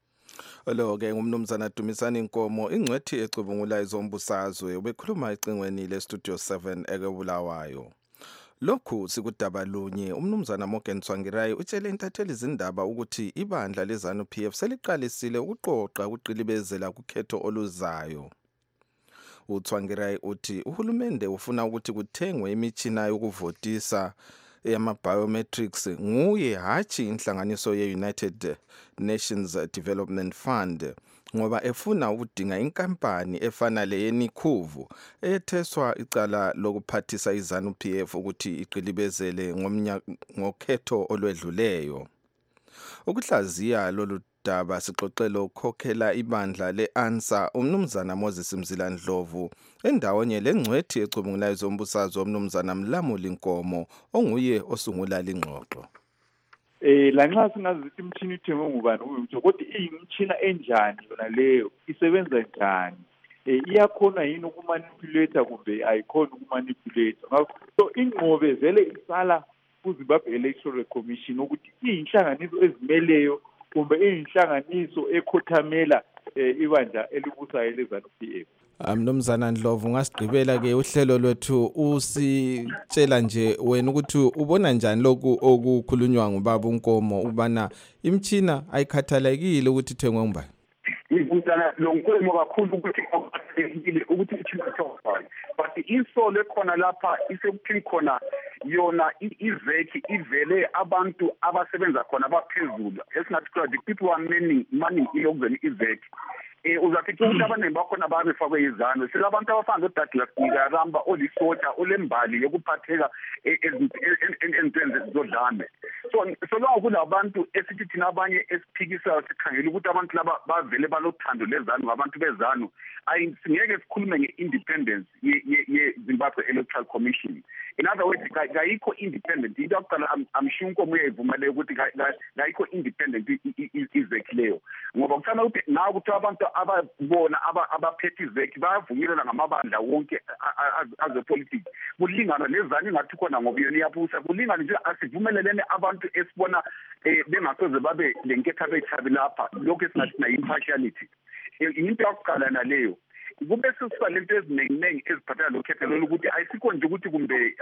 Lo-ke ngumnumzana Dumisani Nkomo ingcwethi ecubungula ezombusazwe ubekhuluma ecingweni le-Studio 7 eKebulawayo. Lokhu sikudaba lunye umnumzana Morgan Tsvangirai utshele intatheli izindaba ukuthi ibandla leZANU-PF seliqalisile ukuqoqa ukuqilibezela kukhetho oluzayo. uTsvangirai uthi uhulumende ufuna ukuthi kuthengwe imitshina yokuvotisa yama-biometrics nguye hatshi inhlanganiso ye-United Nations Development Fund ngoba efuna ukudinga inkampani efana leyeNikhuvu eyetheswa icala lokuphathisa iZANU-PF ukuthi iqilibezele ngokhetho olwedluleyo. Ukuhlaziya lolu daba sixoxelo ukhokhela ibandla le-ANSA umnumzana Moses Mzila Ndlovu endawonye lengcwethi ecubungula ezombusazwe umnumzana Mlamuli Nkomo onguye osungula lingxoxo. Lanxa singazi ukuthi imtshini ithengwe ngubani ukuthi kodwa iyimtshina enjani yona leyo isebenza njani iyakhona yini ukumanipulate kumbe ayikhona ukumanipulate. So ingqobe vele isala kuZimbabwe Electoral Commission ukuthi iyinhlanganiso ezimeleyo kumbe iyinhlanganiso ekhothamela ibandla elibusayo leZANU-PF. Mnumzana Ndlovu, ngasigqibela ke uhlelo lwethu usitshela nje wena ukuthi ubona njani lokhu okukhulunywa ngubaba uNkomo ubana imtshina ayikhathalekile ukuthi ithengwe ngubani. Ngizana lo Nkomo kakhulu ukuthi ukuthi imtshina ithengwe, but insolo ekhona lapha isekuthini khona yona iveki ivele abantu abasebenza khona baphezulu esingathi the people are money ilokuzeni iveki. Uzafica ukuthi abaningi bakhona babefakwe izandla selabantu abafana noDouglas Ngaramba olisota olembali yokuphatheka entweni zodlame. So lonke kulabantu esithi thina abanye esiphikisayo sikhangela ukuthi abantu laba bavele balothando lezanu ngabantu bezanu ayisingeke sikhulume ngeindependence ye Zimbabwe Electoral Commission. In other words, kayikho independent into yokuqala I'm sure Nkomo uyayivumela ukuthi kayikho independent izekleyo ngoba kuthana ukuthi nawo ukuthi abantu ababona abaphethe izeki bayavunyelana ngamabandla wonke azepolitics kulingana nezani ngathi khona ngoba yona iyabusa kulingana nje asivumelelene abantu esibona bengasoze babe lenketha bethabi lapha lokho esingathi na impartiality into yokuqala naleyo kube sesibalento eziningi eziphatha lokhetho lokuthi ayisikho nje ukuthi kumbe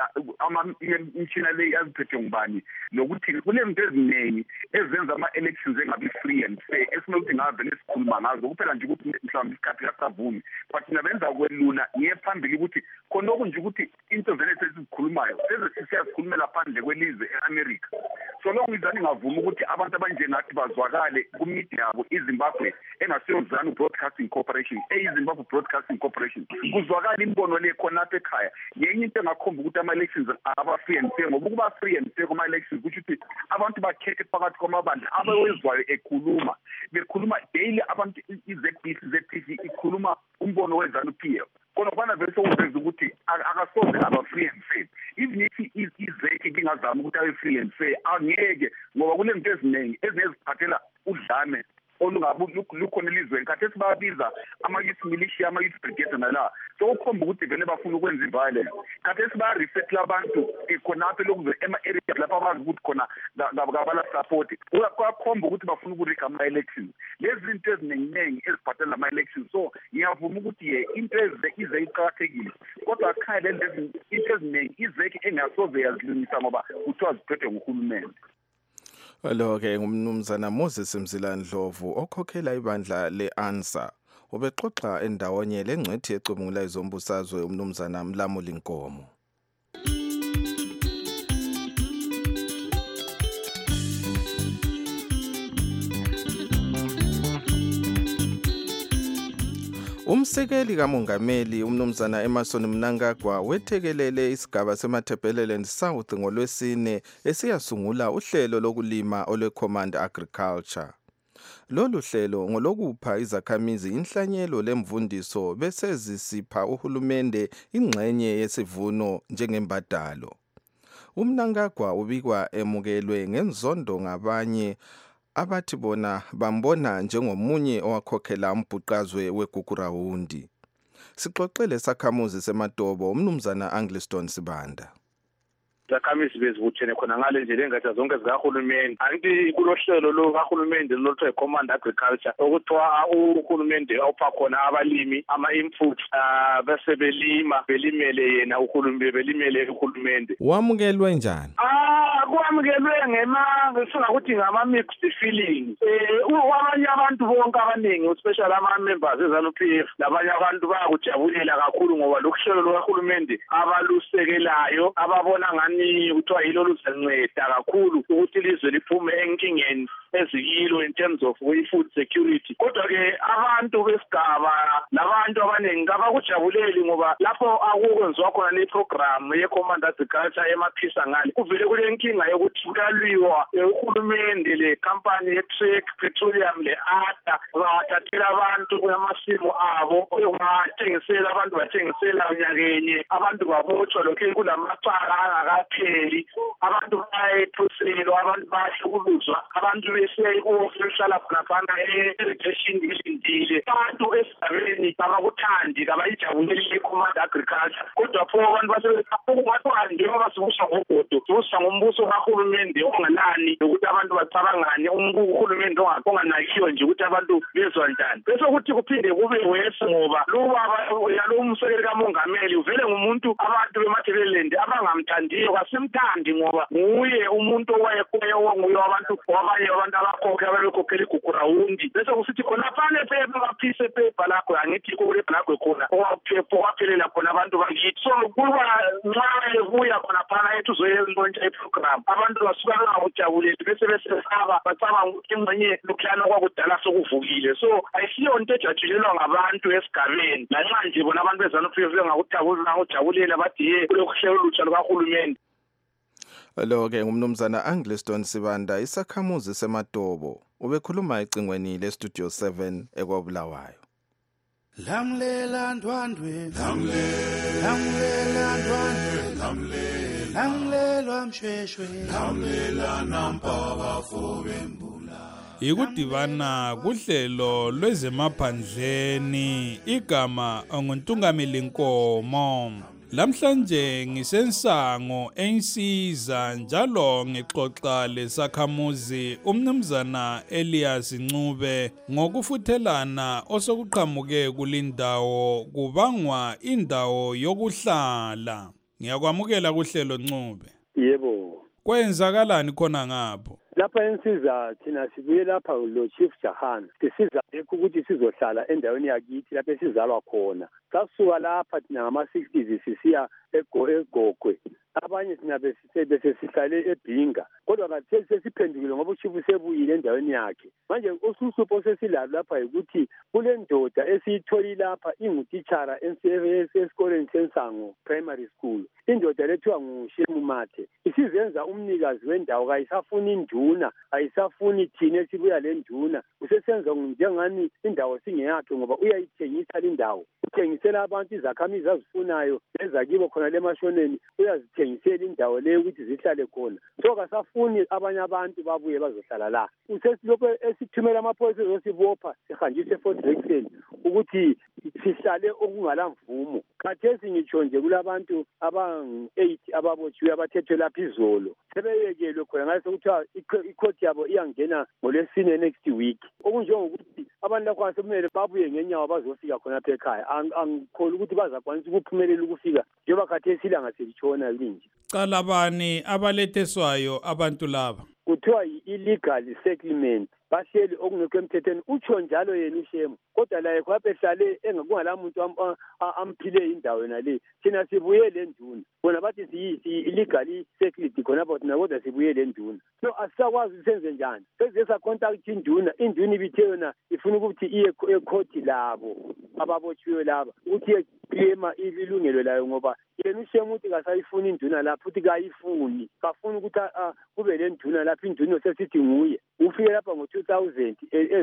imtshina le yaziphethe ngubani lokuthi kunezinto eziningi ezenza ama-elections engabi free and fair esinokuthi ngavele sikhuluma ngazo kuphela nje ukuthi mhlawumbe isikhathi kasavumi but nabenza kwelula ngiye phambili ukuthi khonokho nje ukuthi into vele sesizikhulumayo sesiyazikhulumela phandle kwelizwe e-America so lonke izani ngavuma ukuthi abantu abanjengathi bazwakale kumedia yabo iZimbabwe engasiyozana Broadcasting Corporation eyiZimbabwe Broadcasting Corporation kuzwakala imbono le khona apha ekhaya yenye into engakhomba ukuthi ama-elections aba free and fair ngoba ukuba free and fair kuma-elections kusho ukuthi abantu bakhethe phakathi kwamabandla abawezwayo ekhuluma bekhuluma daily abantu i-ZBC ZTV ikhuluma umbono weZANU-PF khona kwana vele sokuveza ukuthi akasoze aba free and fair even if izeki ingazama ukuthi abe free and fair angeke ngoba kunezinto eziningi eziphathela udlame lukhona elizweni kade sibabiza ama-youth militia ama-youth brigade nala so ukhomba ukuthi vele bafuna ukwenza iviolence kade siba-resettle abantu khonapho lokuze ema-areas lapho abazi ukuthi khona kabala support kwakhomba ukuthi bafuna ukurika ama-elections lezi zinto eziningi eziphathela ama-elections so ngiyavuma ukuthi into izeki iqakathekile kodwa akhaya lezi into eziningi izeki engasoze yazilungisa ngoba kuthiwa ziphethwe nguhulumende. Lo-ke ngumnumzana Moses Mzila Ndlovu okhokhela ibandla le-ANSA ubexoxa endawonye lengcwethi ecubungula izombusazwe umnumzana Mlamuli Nkomo. Umsekeli kamongameli umnumzana Emmerson Mnangagwa wethekelele isigaba seMatabeleland South ngolwesine esiyasungula uhlelo lokulima olweCommand Agriculture. Lolu hlelo ngolokupha izakhamizi inhlanyelo lemvundiso bese zisipha uhulumende ingxenye yesivuno njengembadalo. UMnangagwa ubikwa emukelwe ngenzondo ngabanye abathi bona bambona njengomunye owakhokhela umbhuqazwe weGugurawundi. Sixoxele sakhamuzi seMatobo umnumzana Angliston Sibanda. Zakhamisi bezibuthene khona ngale nje lengatsha zonke zikahulumende anti kulohlelo lokahulumende loluthiwa iCommand Agriculture okuthiwa uhulumende awupha khona abalimi ama-inputs bese belimele yena uhulumende belimele uhulumende. Wamukelwe njani? Kwamukelwe ngisingakuthi ngama-mixed feelings. Abanye abantu bonke abaningi especially ama-members eZANU-PF labanye abantu bayakujabulela kakhulu ngoba lokuhlelo lokahulumende abalusekelayo ababona ngani kuthiwa yilo luzanceda kakhulu ukuthi ilizwe liphume enkingeni ezikilo in terms of food security. Kodwa-ke abantu besigaba labantu abaningi kabakujabuleli ngoba lapho akukwenziwa khona le-program ye-Command Agriculture emaphisa ngale kuvele kule nkinga yokuthi kuyalwiwa uhulumende le company ye-Trek Petroleum le-ADA bathathela abantu amasimu abo bathengisela abantu bathengisela nyakenye abantu babotshwa lokhu kulamacala angakapheli abantu bayephuselwa abantu bahlukuluzwa abantu besiya ikuhlala khona irrigation ilindile abantu esigabeni abakuthandi kabayijabuleli i-command agriculture kodwa pho abantu basebathi njengoba sibuswa ngogodo sibuswa ngombuso kahulumende onganani nokuthi abantu bacabangane uhulumende onganakiyo nje ukuthi abantu bezwa njani bese kuthi kuphinde kube wese ngoba lo umsekeli kamongameli uvele ngumuntu abantu bematheleland abangamthandiyo kasimthandi ngoba nguye umuntu owayekhona onguye abantu wabanye abantu abakhokhe ababekhokhela igugu rawundi bese kusithi khona phane phepha baphise phepha lakho angithi kule lakho khona owaphepha waphelela khona abantu bakithi so kuba nxa kuya khona phana ethu zoyenza iprogram abantu basuka ngawujabulile bese besesaba bacabanga ukuthi ingxenye lokuhlala kwakudala sokuvukile so ayisiyo into ejatshulelwa ngabantu esigabeni lanxa nje bona abantu beZANU-PF bengakujabulela bathi kulokuhlela olutsha lukahulumende. Lo-ke ngumnumzana Angliston Sibanda isakhamuzi seMatobo ubekhuluma ecingweni leStudio 7 ekwabulawayo. Lamlela ndwandwe lamlela ndwandwe lamlelwa mshweshwe lamlela nampaba fobembula ikudibana kuhlelo lwezemaphandleni igama onguntungameli Nkomo. Lamhlanje ngisensango ensiza njalo ngixoxa lesakhamuzi umnumzana Elias Ncube ngokufuthelana osokuqhamuke kulindawo kubangwa indawo yokuhlala. Ngiyakwamukela kuhlelo Ncube. Yebo. Kwenzakalani khona ngapho? Lapha ensiza thina sibuye lapha lo Chief Jahana sisiza ukuthi sizohlala endaweni yakithi lapha esizalwa khona. Sasuka lapha thina ngama-60s sisiya eGogwe abanye thina bese sihlale eBhinga kodwa kathi sesiphendukile ngoba uchief sebuyile endaweni yakhe. Manje ususupho sesilalo lapha ukuthi kule ndoda esiyitholi lapha ingutitshara esikoleni sensango primary school. Indoda lethiwa nguShemu Mathe isizenza umnikazi wendawo kayisafuni induna ayisafuni thina esibuya le nduna usesenza njengani indawo singeyakhe ngoba uyayithengisa indawo uthengisela abantu izakhamizi azifunayo ezakibo khona lemashoneni uyazithengisela indawo leyo ukuthi zihlale khona so kasafuni abanye abantu babuye bazohlala la usesilokho esithumela amaphoyisa ezosibopha sihanjise eFort Jackson ukuthi sihlale okungala mvumo khathesi ngitsho nje kulabantu aba-8 ababotshiwe abathethwe lapha izolo sebeyekelwe khona ngaso kuthiwa icourt yabo iyangena ngolwesine next week okunjengokuthi abantu lakho kumele babuye ngenyawo bazofika khona apha ekhaya angikholwa ukuthi bazakwanisa ukuphumelela ukufika njengoba khathesi ilanga selitshona linje. Cala bani abaletheswayo abantu laba? Kuthiwa i-illegal settlement bahleli okungekho emthethweni utsho njalo yena uShemu kodwa laye khapha ehlale engakungala muntu amphile indawo yena le thina sibuye le nduna bona bathi illegal security khona thina kodwa sibuye le nduna so asisakwazi senze njani seze sacontact induna ibithe yona ifuna ukuthi iye ecourt labo ababotshiwe laba ukuthi claima ilungelo layo ngoba yena uShemu uthi kasayifuni induna lapho uthi kayifuni kafuna ukuthi kube le nduna lapho induna sesithi nguye ufike lapha ngo-2000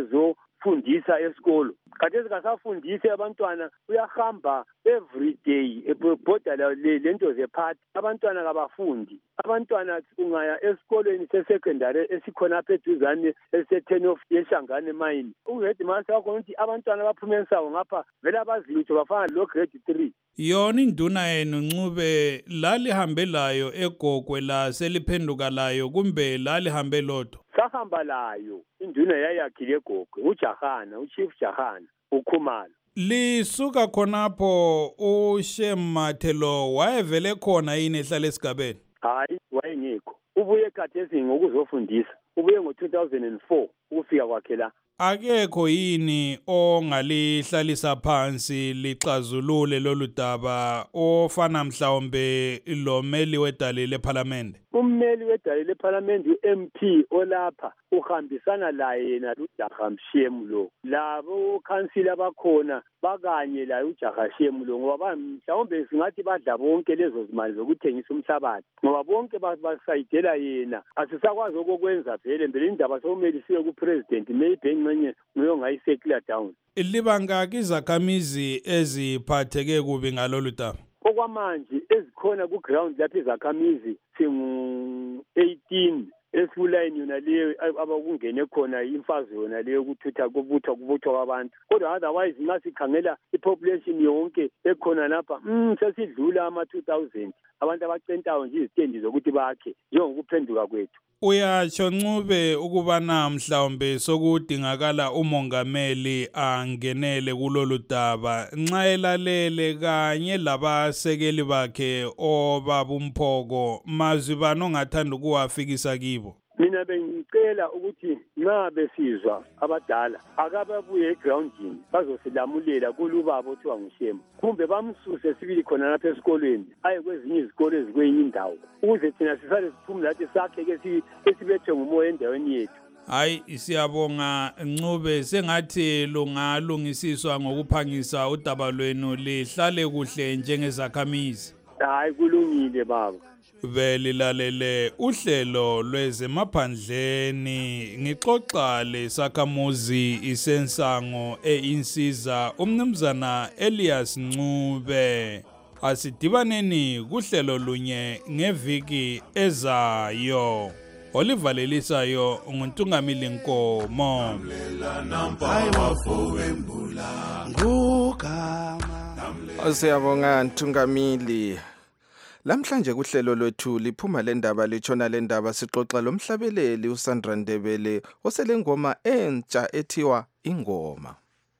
ezofundisa esikolo khathesi kasafundise abantwana uyahamba every day ebhoda lento zephathi abantwana kabafundi abantwana ungaya esikolweni sesecondary esikhona apha eduzane ese-10 of yeShangane mine uheadmaster wakhona ukuthi abantwana baphumesayo ngapha vele abazilutho bafana lo grade 3 yona induna yenu Ncube lalihambe layo eGogwe la seliphenduka layo kumbe lalihambe lodwa? Sahamba layo induna yayakhile eGogwe uJahana uChief Jahana uKhumalo. Lisuka khonapho uShemu Mathe lo wayevele khona yini ehlala esigabeni? Hayi wayengekho ubuye khathesi ngokuzofundisa ubuye ngo-2004 ukufika kwakhe la. Akekho yini ongalihlalisa phansi lixazulule lolu daba ofana mhlawumbe lomeli wedale leParliament? Ummeli wedale leParliament uMP olapha uhambisana laye yena uJaha Mshemu lo labo council abakhona bakanye la uJaha Mshemu lo ngoba mhlawumbe singathi badla bonke lezo zimali zokuthengisa umhlabathi ngoba bonke basayidela yena asisakwazi okokwenza vele mbele indaba sokumele siye kupresident maybe engxenye ngiyongayisekla down. Libangaki izakhamizi eziphatheke kubi ngalolu daba? Okwamanje ezikhona ku ground lapha izakhamizi singu 18 e-full line yona leyo abakungene khona imfazi yona leyo kuthutha kubuthwa kwabantu. Kodwa otherwise nxa sikhangela i-population yonke ekhona lapha sesidlula ama-2000 abantu abacentayo nje izitendi zokuthi bakhe njengokuphenduka kwethu. Uyatsho Ncube ukubana mhlawumbe sokudingakala umongameli angenele kulolu daba nxa elalele kanye labasekeli bakhe obabumphoko mazwi bani ongathanda ukuwafikisa kibo? Mina bengicela ukuthi nxa besizwa abadala akababuye egroundini bazosilamulela kulubaba othiwa nguShemu, kumbe bamsuse sibili khona lapha esikolweni aye kwezinye izikolo ezikwenye indawo ukuze thina sisale siphumula lathi sakhe esibethwe ngumoya endaweni yethu. Hayi siyabonga Ncube, sengathi lungalungisiswa ngokuphangisa udaba lwenu lihlale kuhle njengezakhamizi. Hayi kulungile baba. Belilalele uhlelo lwezemaphandleni ngixoxa lesakhamuzi isensango einsiza umnumzana Elias Ncube. Asidibaneni kuhlelo lunye ngeviki ezayo. Olivalelisayo nguNtungamili Nkomo. Siyabonga Ntungamili. Lamhlanje kuhlelo lwethu liphuma lendaba litshona lendaba sixoxa lomhlabeleli uSandra Ndebele oselengoma entsha ethiwa Ingoma.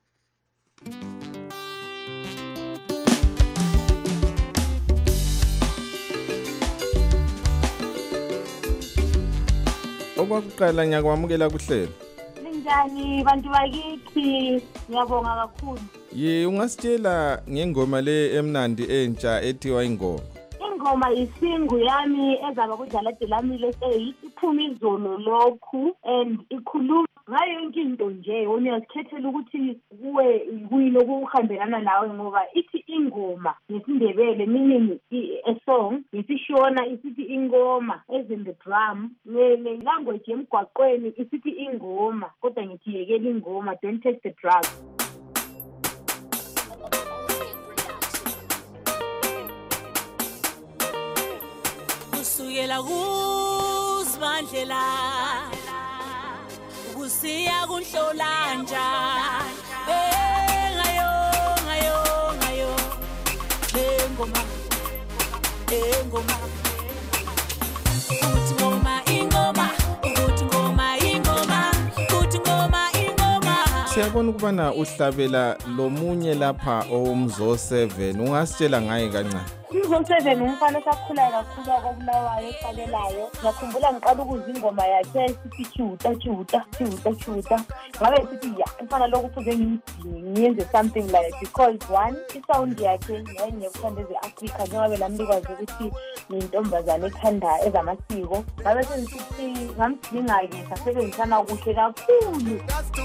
Okwakuqala ngiyakwamukela kuhlelo. Linjani bantu bakithi? Ngiyabonga kakhulu. Ungasitshela ngengoma le emnandi entsha ethiwa Ingoma. Ingoma isingu yami ezaba kuJalade lami le iphuma izolo lokhu and ikhuluma ngayo yonke into nje wona uyazikhethela ukuthi kuwe kuyilo kuhambelana nawe ngoba ithi ingoma ngesindebele meaning a song isishona isithi ingoma as in the drum le language yemgwaqweni isithi ingoma kodwa ngithi yekela ingoma don't take the drug. Kusukela kuSibandlela ukusiya kuNhlolanja ngayo ngoma ukuthi ngoma ingoma ukuthi ngoma ingoma ukuthi ngoma ingoma. Siyabona ukubana uhlabela lomunye lapha owumzo 7 ungasitshela ngaye kancane. Umzo7 umfana sakhula kakhulu akobulawayo eqalelayo. Ngiyakhumbula ngiqala ukuzwa ingoma yakhe sithi chuta ngabe sithi ya umfana lokuphuze ngiyenze something like because one isound yakhe yayingekuthanda eze-Africa njengoba lamlikazi ukuthi nintombazane ethanda ezamasiko ngabe sengithi ngamdinga-ke sasebenzisana kuhle kakhulu.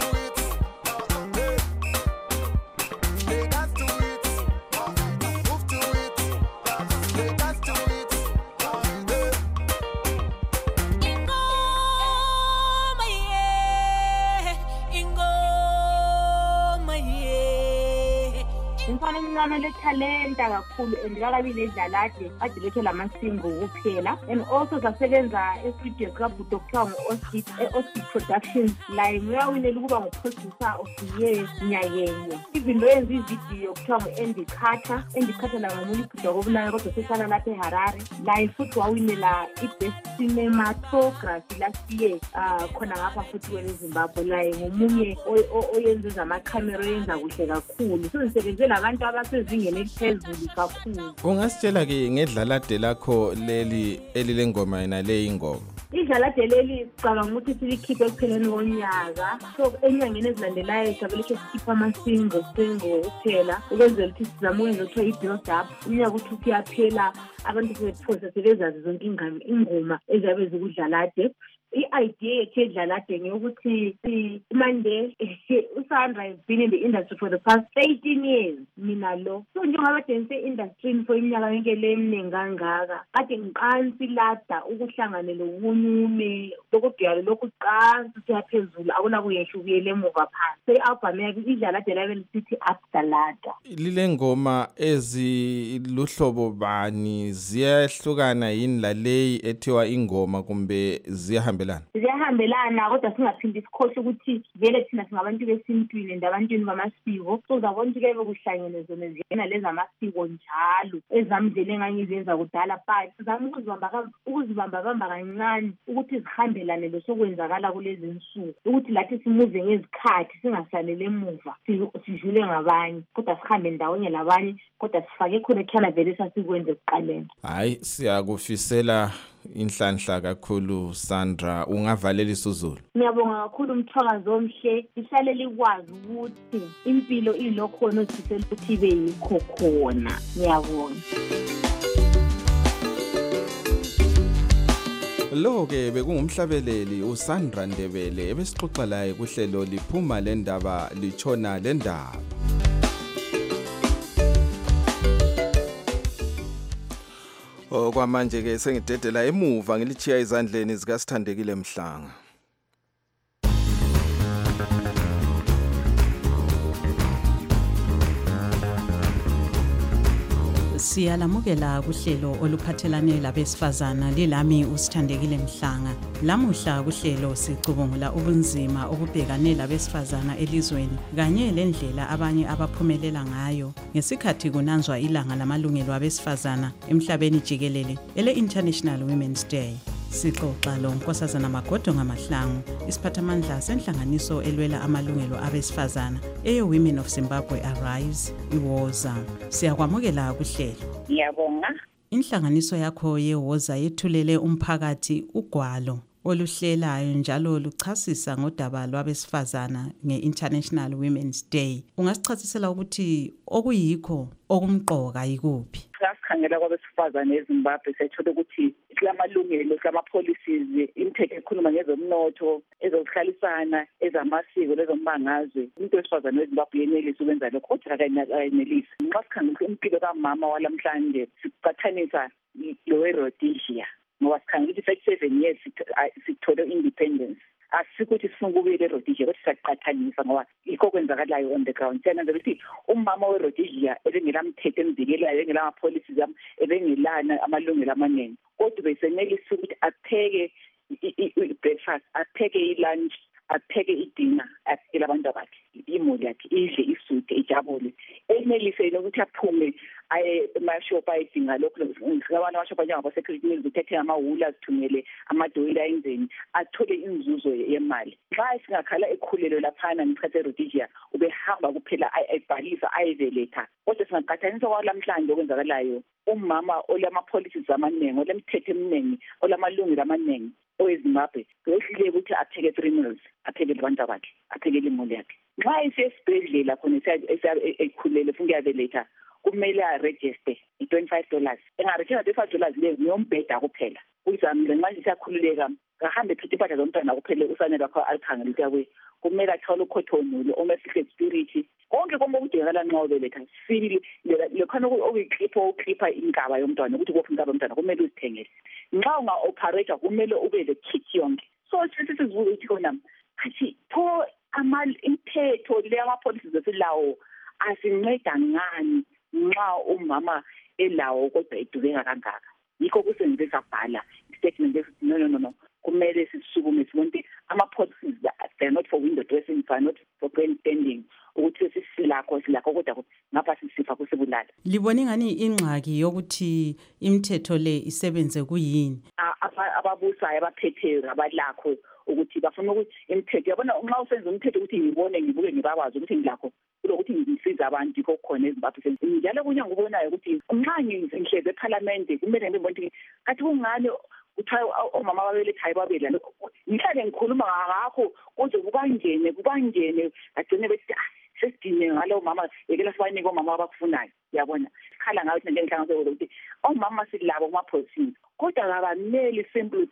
Umfana omncane lethalenta kakhulu and kakabili edlalade adelekhe lamasingo kuphela and also sasebenza estudio kabudo kuthiwa ngu-Ostit Productions laye uyawinela ukuba ngu-producer of the year nyayenye. Even lo yenza ividiyo kuthiwa ngu-Andy Carter la ngomunye ibhudwa kobulayo kodwa sehlala lapha eHarare laye futhi wawinela i-best cinematography last year khona ngapha futhi kwele Zimbabwe laye ngomunye oyenza zamakhamera oyenza kuhle kakhulu so ngisebenze abantu abasezingeni eliphezulu kakhulu. Ungasitshela ke ngedlalade lakho leli elilengoma yena le ingoma. Idlalade leli sicabanga ukuthi silikhiphe ekupheleni konyaka so enyangeni ezilandelayo sabele sikhipha amasingo kuphela ukwenzela ukuthi sizame ukwenza kuthiwa i-build up unyaka ukuthi uyaphela abantu bethu sebezazi zonke ingoma ezabe zikudlalade i-idea yethu edlalade ngeyokuthi manje uSandra has been in the industry for the past 18 years mina lo so njengoba industry for iminyaka yonke le eminingi kangaka kade ngiqansi lada ukuhlanganela ukunyume lokudiyalo lokuqansi siyaphezulu akunakuyehla ukuyele emuva phansi album yakhe idlalade labe lisithi Abdalada. Lile ngoma eziluhlobo bani ziyahlukana yini laleyi ethiwa ingoma kumbe ziyahambelana? Ziyahambelana kodwa singaphindi sikhohle ukuthi vele thina singabantu besintwini ndabantwini bamasiko so uzabona ukuthi ke bekuhlangene zona ziyena lezi amasiko njalo ezamdlela engangizenza kudala but sizama ukuzibamba kancane ukuthi zihambelane losokwenzakala kulezi insuku ukuthi lathi simuve ngezikhathi singasalele emuva sidlule ngabanye kodwa sihambe ndawonye labanye kodwa sifake khona ekhana vele sasikwenze kuqaleni. Hayi siyakufisela inhlanhla kakhulu Sandra, ungavalela isiZulu. Ngiyabonga kakhulu umthakazo omhle ihlale likwazi ukuthi impilo ilokho onozisela ukuthi ibe yikho khona. Ngiyabonga. Lo ke bekungumhlabeleli uSandra Ndebele ebesixoxa laye kuhlelo liphuma lendaba lichona lendaba. Okwamanje ke sengidedela emuva ngilichiya izandleni zikaSithandekile Mhlanga. Siyalamukela kuhlelo oluphathelane labesifazana lilami uSithandekile Mhlanga. Lamuhla kuhlelo sicubungula ubunzima obubhekane labesifazana elizweni kanye lendlela abanye abaphumelela ngayo ngesikhathi kunanzwa ilanga lamalungelo abesifazana emhlabeni jikelele ele-International Women's Day. Sixoxa lo Nkosazana Magodo Ngamahlangu, isiphathamandla senhlanganiso elwela amalungelo abesifazana eyo-Women of Zimbabwe Arise iWoza. Siyakwamukela kuhlelo. Ngiyabonga. Inhlanganiso yakho yeWoza yethulele umphakathi ugwalo oluhlelayo njalo luchasisa ngodaba lwabesifazana nge-International Women's Day. Ungasichasisela ukuthi okuyikho okumqoka yikuphi? Sikhangela kwabesifazane eZimbabwe sethole ukuthi silamalungelo sama-policies imithetho ekhuluma ngezomnotho ezokuhlalisana ezamasiko lezombangazwe umuntu wesifazane weZimbabwe yenelisi ukwenza lokho kodwa akayenelisi. Nxa sikhangela impilo kamama walamhlanje siqathanisa lo we-Rhodesia ngoba sikhangela ukuthi 37 years sithole independence asikuthi sifuna ukubuyela eRhodesia kodwa siyaqathanisa ngoba yikho kwenzakalayo on the ground. Siyananza ukuthi umama weRhodesia ebengelamthetho emvikelayo engelama-policies ebengelana amalungelo amaningi kodwa besenelisa ukuthi apheke i-breakfast apheke i-lunch apheke idina aphekele abantu bakhe imuli yakhe idle isuthe ijabule enelise ukuthi aphume aye emashop ayidinga lokho ngabana amashop njengabo-security mills uthethe amawula azithungele amadoyile ayenzeni athole inzuzo yemali. Xa singakhala ekhulelwe laphana ngichathe eRhodesia ubehamba kuphela ayibhalisa ayiveletha kodwa singaqathanisa kwalamhlanje okwenzakalayo umama olama-policies amaningi olemithetho eminingi olamalungelo amaningi oweZimbabwe wehlile ukuthi apheke 3 meals aphekele abantu bakhe aphekele imuli yakhe. Nxa isesibhedlela khona ekhulele funa ukuyabeletha kumele aregister $25 engaregister $25 leyo ngiyombheda kuphela uzamile manje siyakhululeka kahambe ephethe impahla zomntwana kuphela usane lakho alikhangela ukuthi yakwe kumele athole ukhothonolo omesihle spirit konke konke okudingakala nxa ubeletha sibili lekhona ukuyiklipha inkaba yomntwana ukuthi kuphi inkaba yomntwana kumele uzithengele nxa unga-operator kumele ube le kit yonke so sisizibuza ukuthi khona athi pho imithetho le ama-policies esilawo asinceda ngani nxa umama elawo kodwa edubeka kangaka yikho kusenze sabhala statement esithi no kumele sisukume sibonke ama-policies they're not for window dressing, they're not for grandstanding ukuthi silakho kodwa ngapha sisifa kusibulala. Libona ngani ingxaki yokuthi imithetho le isebenze kuyini? Ababusayo abaphetheyo abalakho ukuthi bafuna ukuthi imithetho yabona nxa usenza umthetho ukuthi ngibone ngibuke ngibakwazi ukuthi ngilakho ukuthi ngisiza abantu yikho khona eZimbabwe. Njalo kunye ngubonayo ukuthi nxa ngihleze eParliament kumele ngibone ukuthi kathi kungani kuthiwa omama ababelethayo babela ngihlale ngikhuluma ngakho kuze kubangene agcine bethi sesidine ngalo mama yekela sibanike omama abakufunayo. Yabona sikhala ngayo njengenhlanganiso ukuthi omama silabo kuma-policies kodwa kabaneli simple things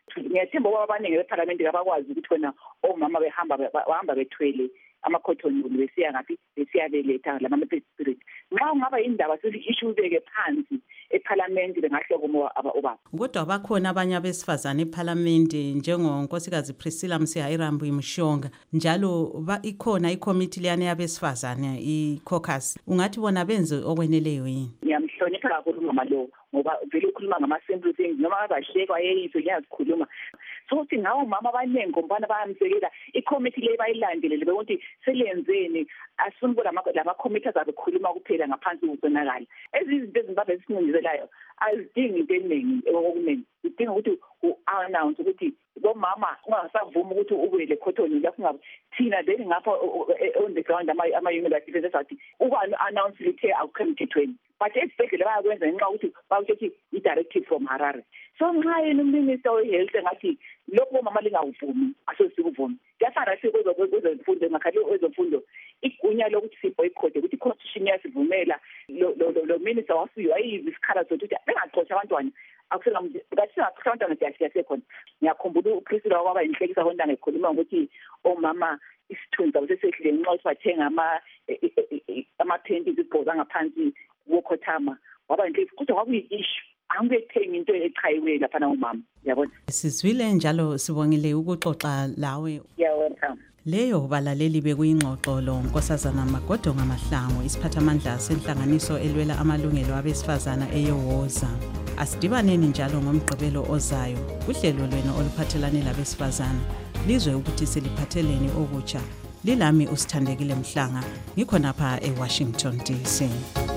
Ngiyathemba ukuba abaningi beParliament abakwazi ukuthi wena omama bahamba bethwele amakhothoni besiya ngaphi besiyabeletha lama spirit. Nxa ungaba indaba issue beke phansi eParliament bengahloko obaba. Kodwa bakhona abanye abesifazane eParliament njengonkosikazi Priscilla Msihayirambu Mshonga njalo ikhona iCommittee leyana yabesifazane iCaucus. Ungathi bona benze okweneleyo yini? Ngiyamhlonipha kakhulu mama lo ngoba vele ukhuluma ngama-simple things noma abahlekwa yeyizwe ngiyazikhuluma. So ukuthi ngawo mama abaningi ngombana bayamsekela iCommittee le bayilandelele bekuthi selenzeni asifuni ukuthi lama-committee azabekhuluma kuphela ngaphansi kokonakala. Ezizinto ezimbabwe ezisinqindezelayo azidingi into eningi okuningi. Idinga ukuthi u-announce ukuthi bomama ungasavuma ukuthi ube le khothoni lapho ngabe thina then ngapha on the ground ama-university ezathi uba-announce lithe awukho emthethweni. But esibhedlela bayakwenza ngenxa ukuthi bakuthi i-directive from Harare. So nxa yena uminister we-health engathi lokho bomama lingawuvumi asosikuvumi. Kuyafana kwezemfundo engakhali kwezemfundo igunya lokuthi siboycott ukuthi i-constitution yasivumela lo minister wasiyo ayizi isikhala sokuthi bengaxotsha abantwana akusengaxotsha abantwana siyasekhona. Ngiyakhumbula uPriscilla kwaba inhlekisa konke ngekhuluma ukuthi omama isithunzi sabo sesehlile nxa sibathenga ama-tenti izibhozo angaphansi wokhothama waba inhlekisa kodwa kwakuyi-issue angekuthenga into echayiwe lapha umama yabona. Sizwile njalo sibongile ukuxoxa lawe. Welcome. Leyo balaleli bekuyingxoxo lo Nkosazana Magodonga Mahlangu isiphathamandla senhlanganiso elwela amalungelo abesifazana eyowoza. Asidibaneni njalo ngomgqibelo ozayo kuhlelo lwenu oluphathelane labesifazana lizwe ukuthi seliphatheleni okutsha. Lilami uSithandekile Mhlanga ngikhona pha eWashington DC.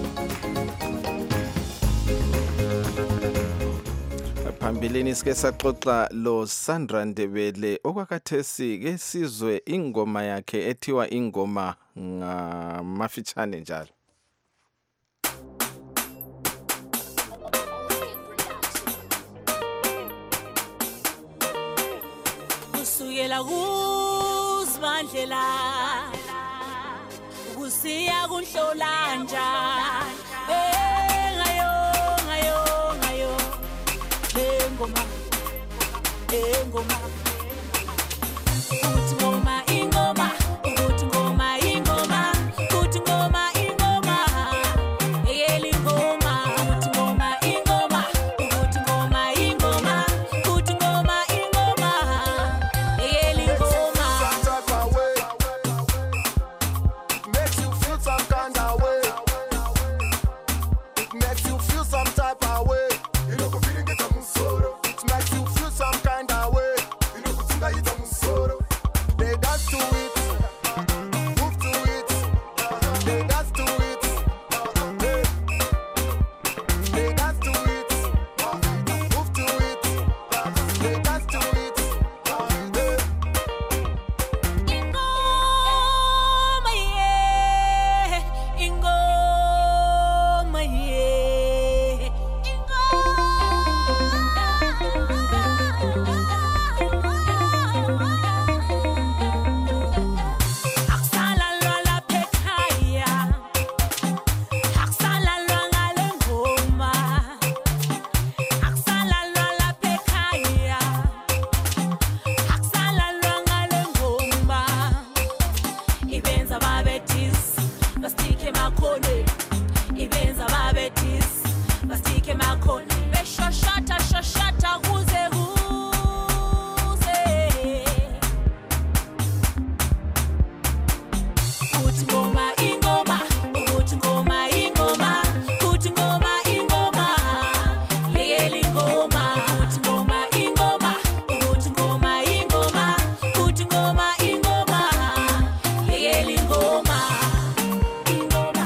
Phambilini sike saxoxa lo Sandra Ndebele okwakhathesi ke sizwe ingoma yakhe ethiwa ingoma ngamafitshane njalo. Kusukela kuSibandlela kusiya kuNhlolanja engoma uthi ngoma ingoma uthi ngoma ingoma uthi ngoma ingoma eyeli ngoma uthi ngoma ingoma uthi ngoma ingoma uthi ngoma ingoma eyeli ngoma. Makes you feel some kind of way. It makes you feel some type of way. You know, feeling it a musoro. It makes you feel some kind of way. You know, it's a musoro. They dance to it, move to it. They dance to it, they dance to it, move to it. They dance to it. Ingoma yeah, ingoma yeah, akusalalwa lapha ekhaya, akusalalwa ngale ngoma, akusalalwa lapha ekhaya, akusalalwa ngale ngoma. Ibenza babethisi basitike emakhoneni, ibenza babethisi basitike emakhoneni, beshoshata shoshata kuze kuze uthi ngoma ingoma uthi ngoma ingoma uthi ngoma ingoma yeyeli ngoma uthi ngoma ingoma uthi ngoma ingoma uthi ngoma ingoma yeyeli ngoma ingoma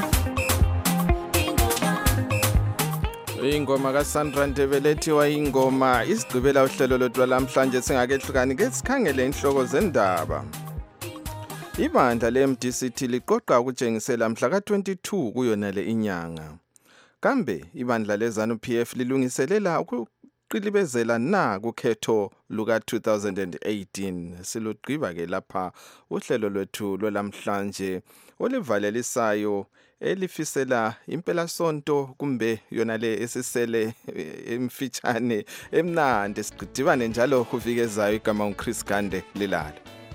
Ingoma kaSandra Ndebele ethiwa ingoma isigqibela uhlelo lwethu lamhlanje singakehlukani ke sikhangele inhloko zendaba. Ibandla leMDCT liqoqa ukutshengisela mhla ka-22 kuyona le inyanga. Kambe ibandla leZANU-PF lilungiselela ukuqilibezela na kukhetho luka 2018. Silugqiba ke lapha uhlelo lwethu lwalamhlanje olivalelisayo elifisela impela sonto kumbe yona le esisele emfitshane emnandi sigqidibane njalo kuvikezayo igama uChris Gande lilala.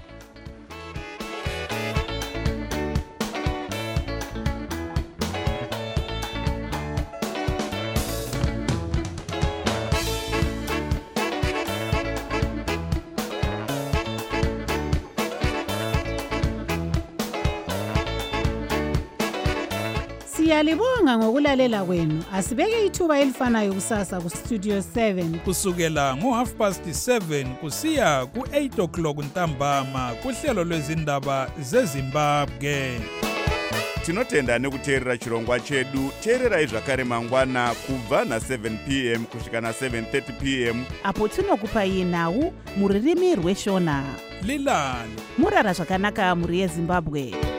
Siyalibonga ngokulalela kwenu. Asibeke ithuba elifanayo kusasa ku Studio 7 kusukela ngo7:30 kusiya ku8 o'clock ntambama kuhlelo lwezindaba zeZimbabwe. Tinotenda nekuteerera chirongwa chedu. Teererai zvakare mangwana kubva na7 p.m. kusvika na7:30 p.m. apo tinokupai nhau muririmi rweshona. Lilani Murara zvakanaka muri yeZimbabwe.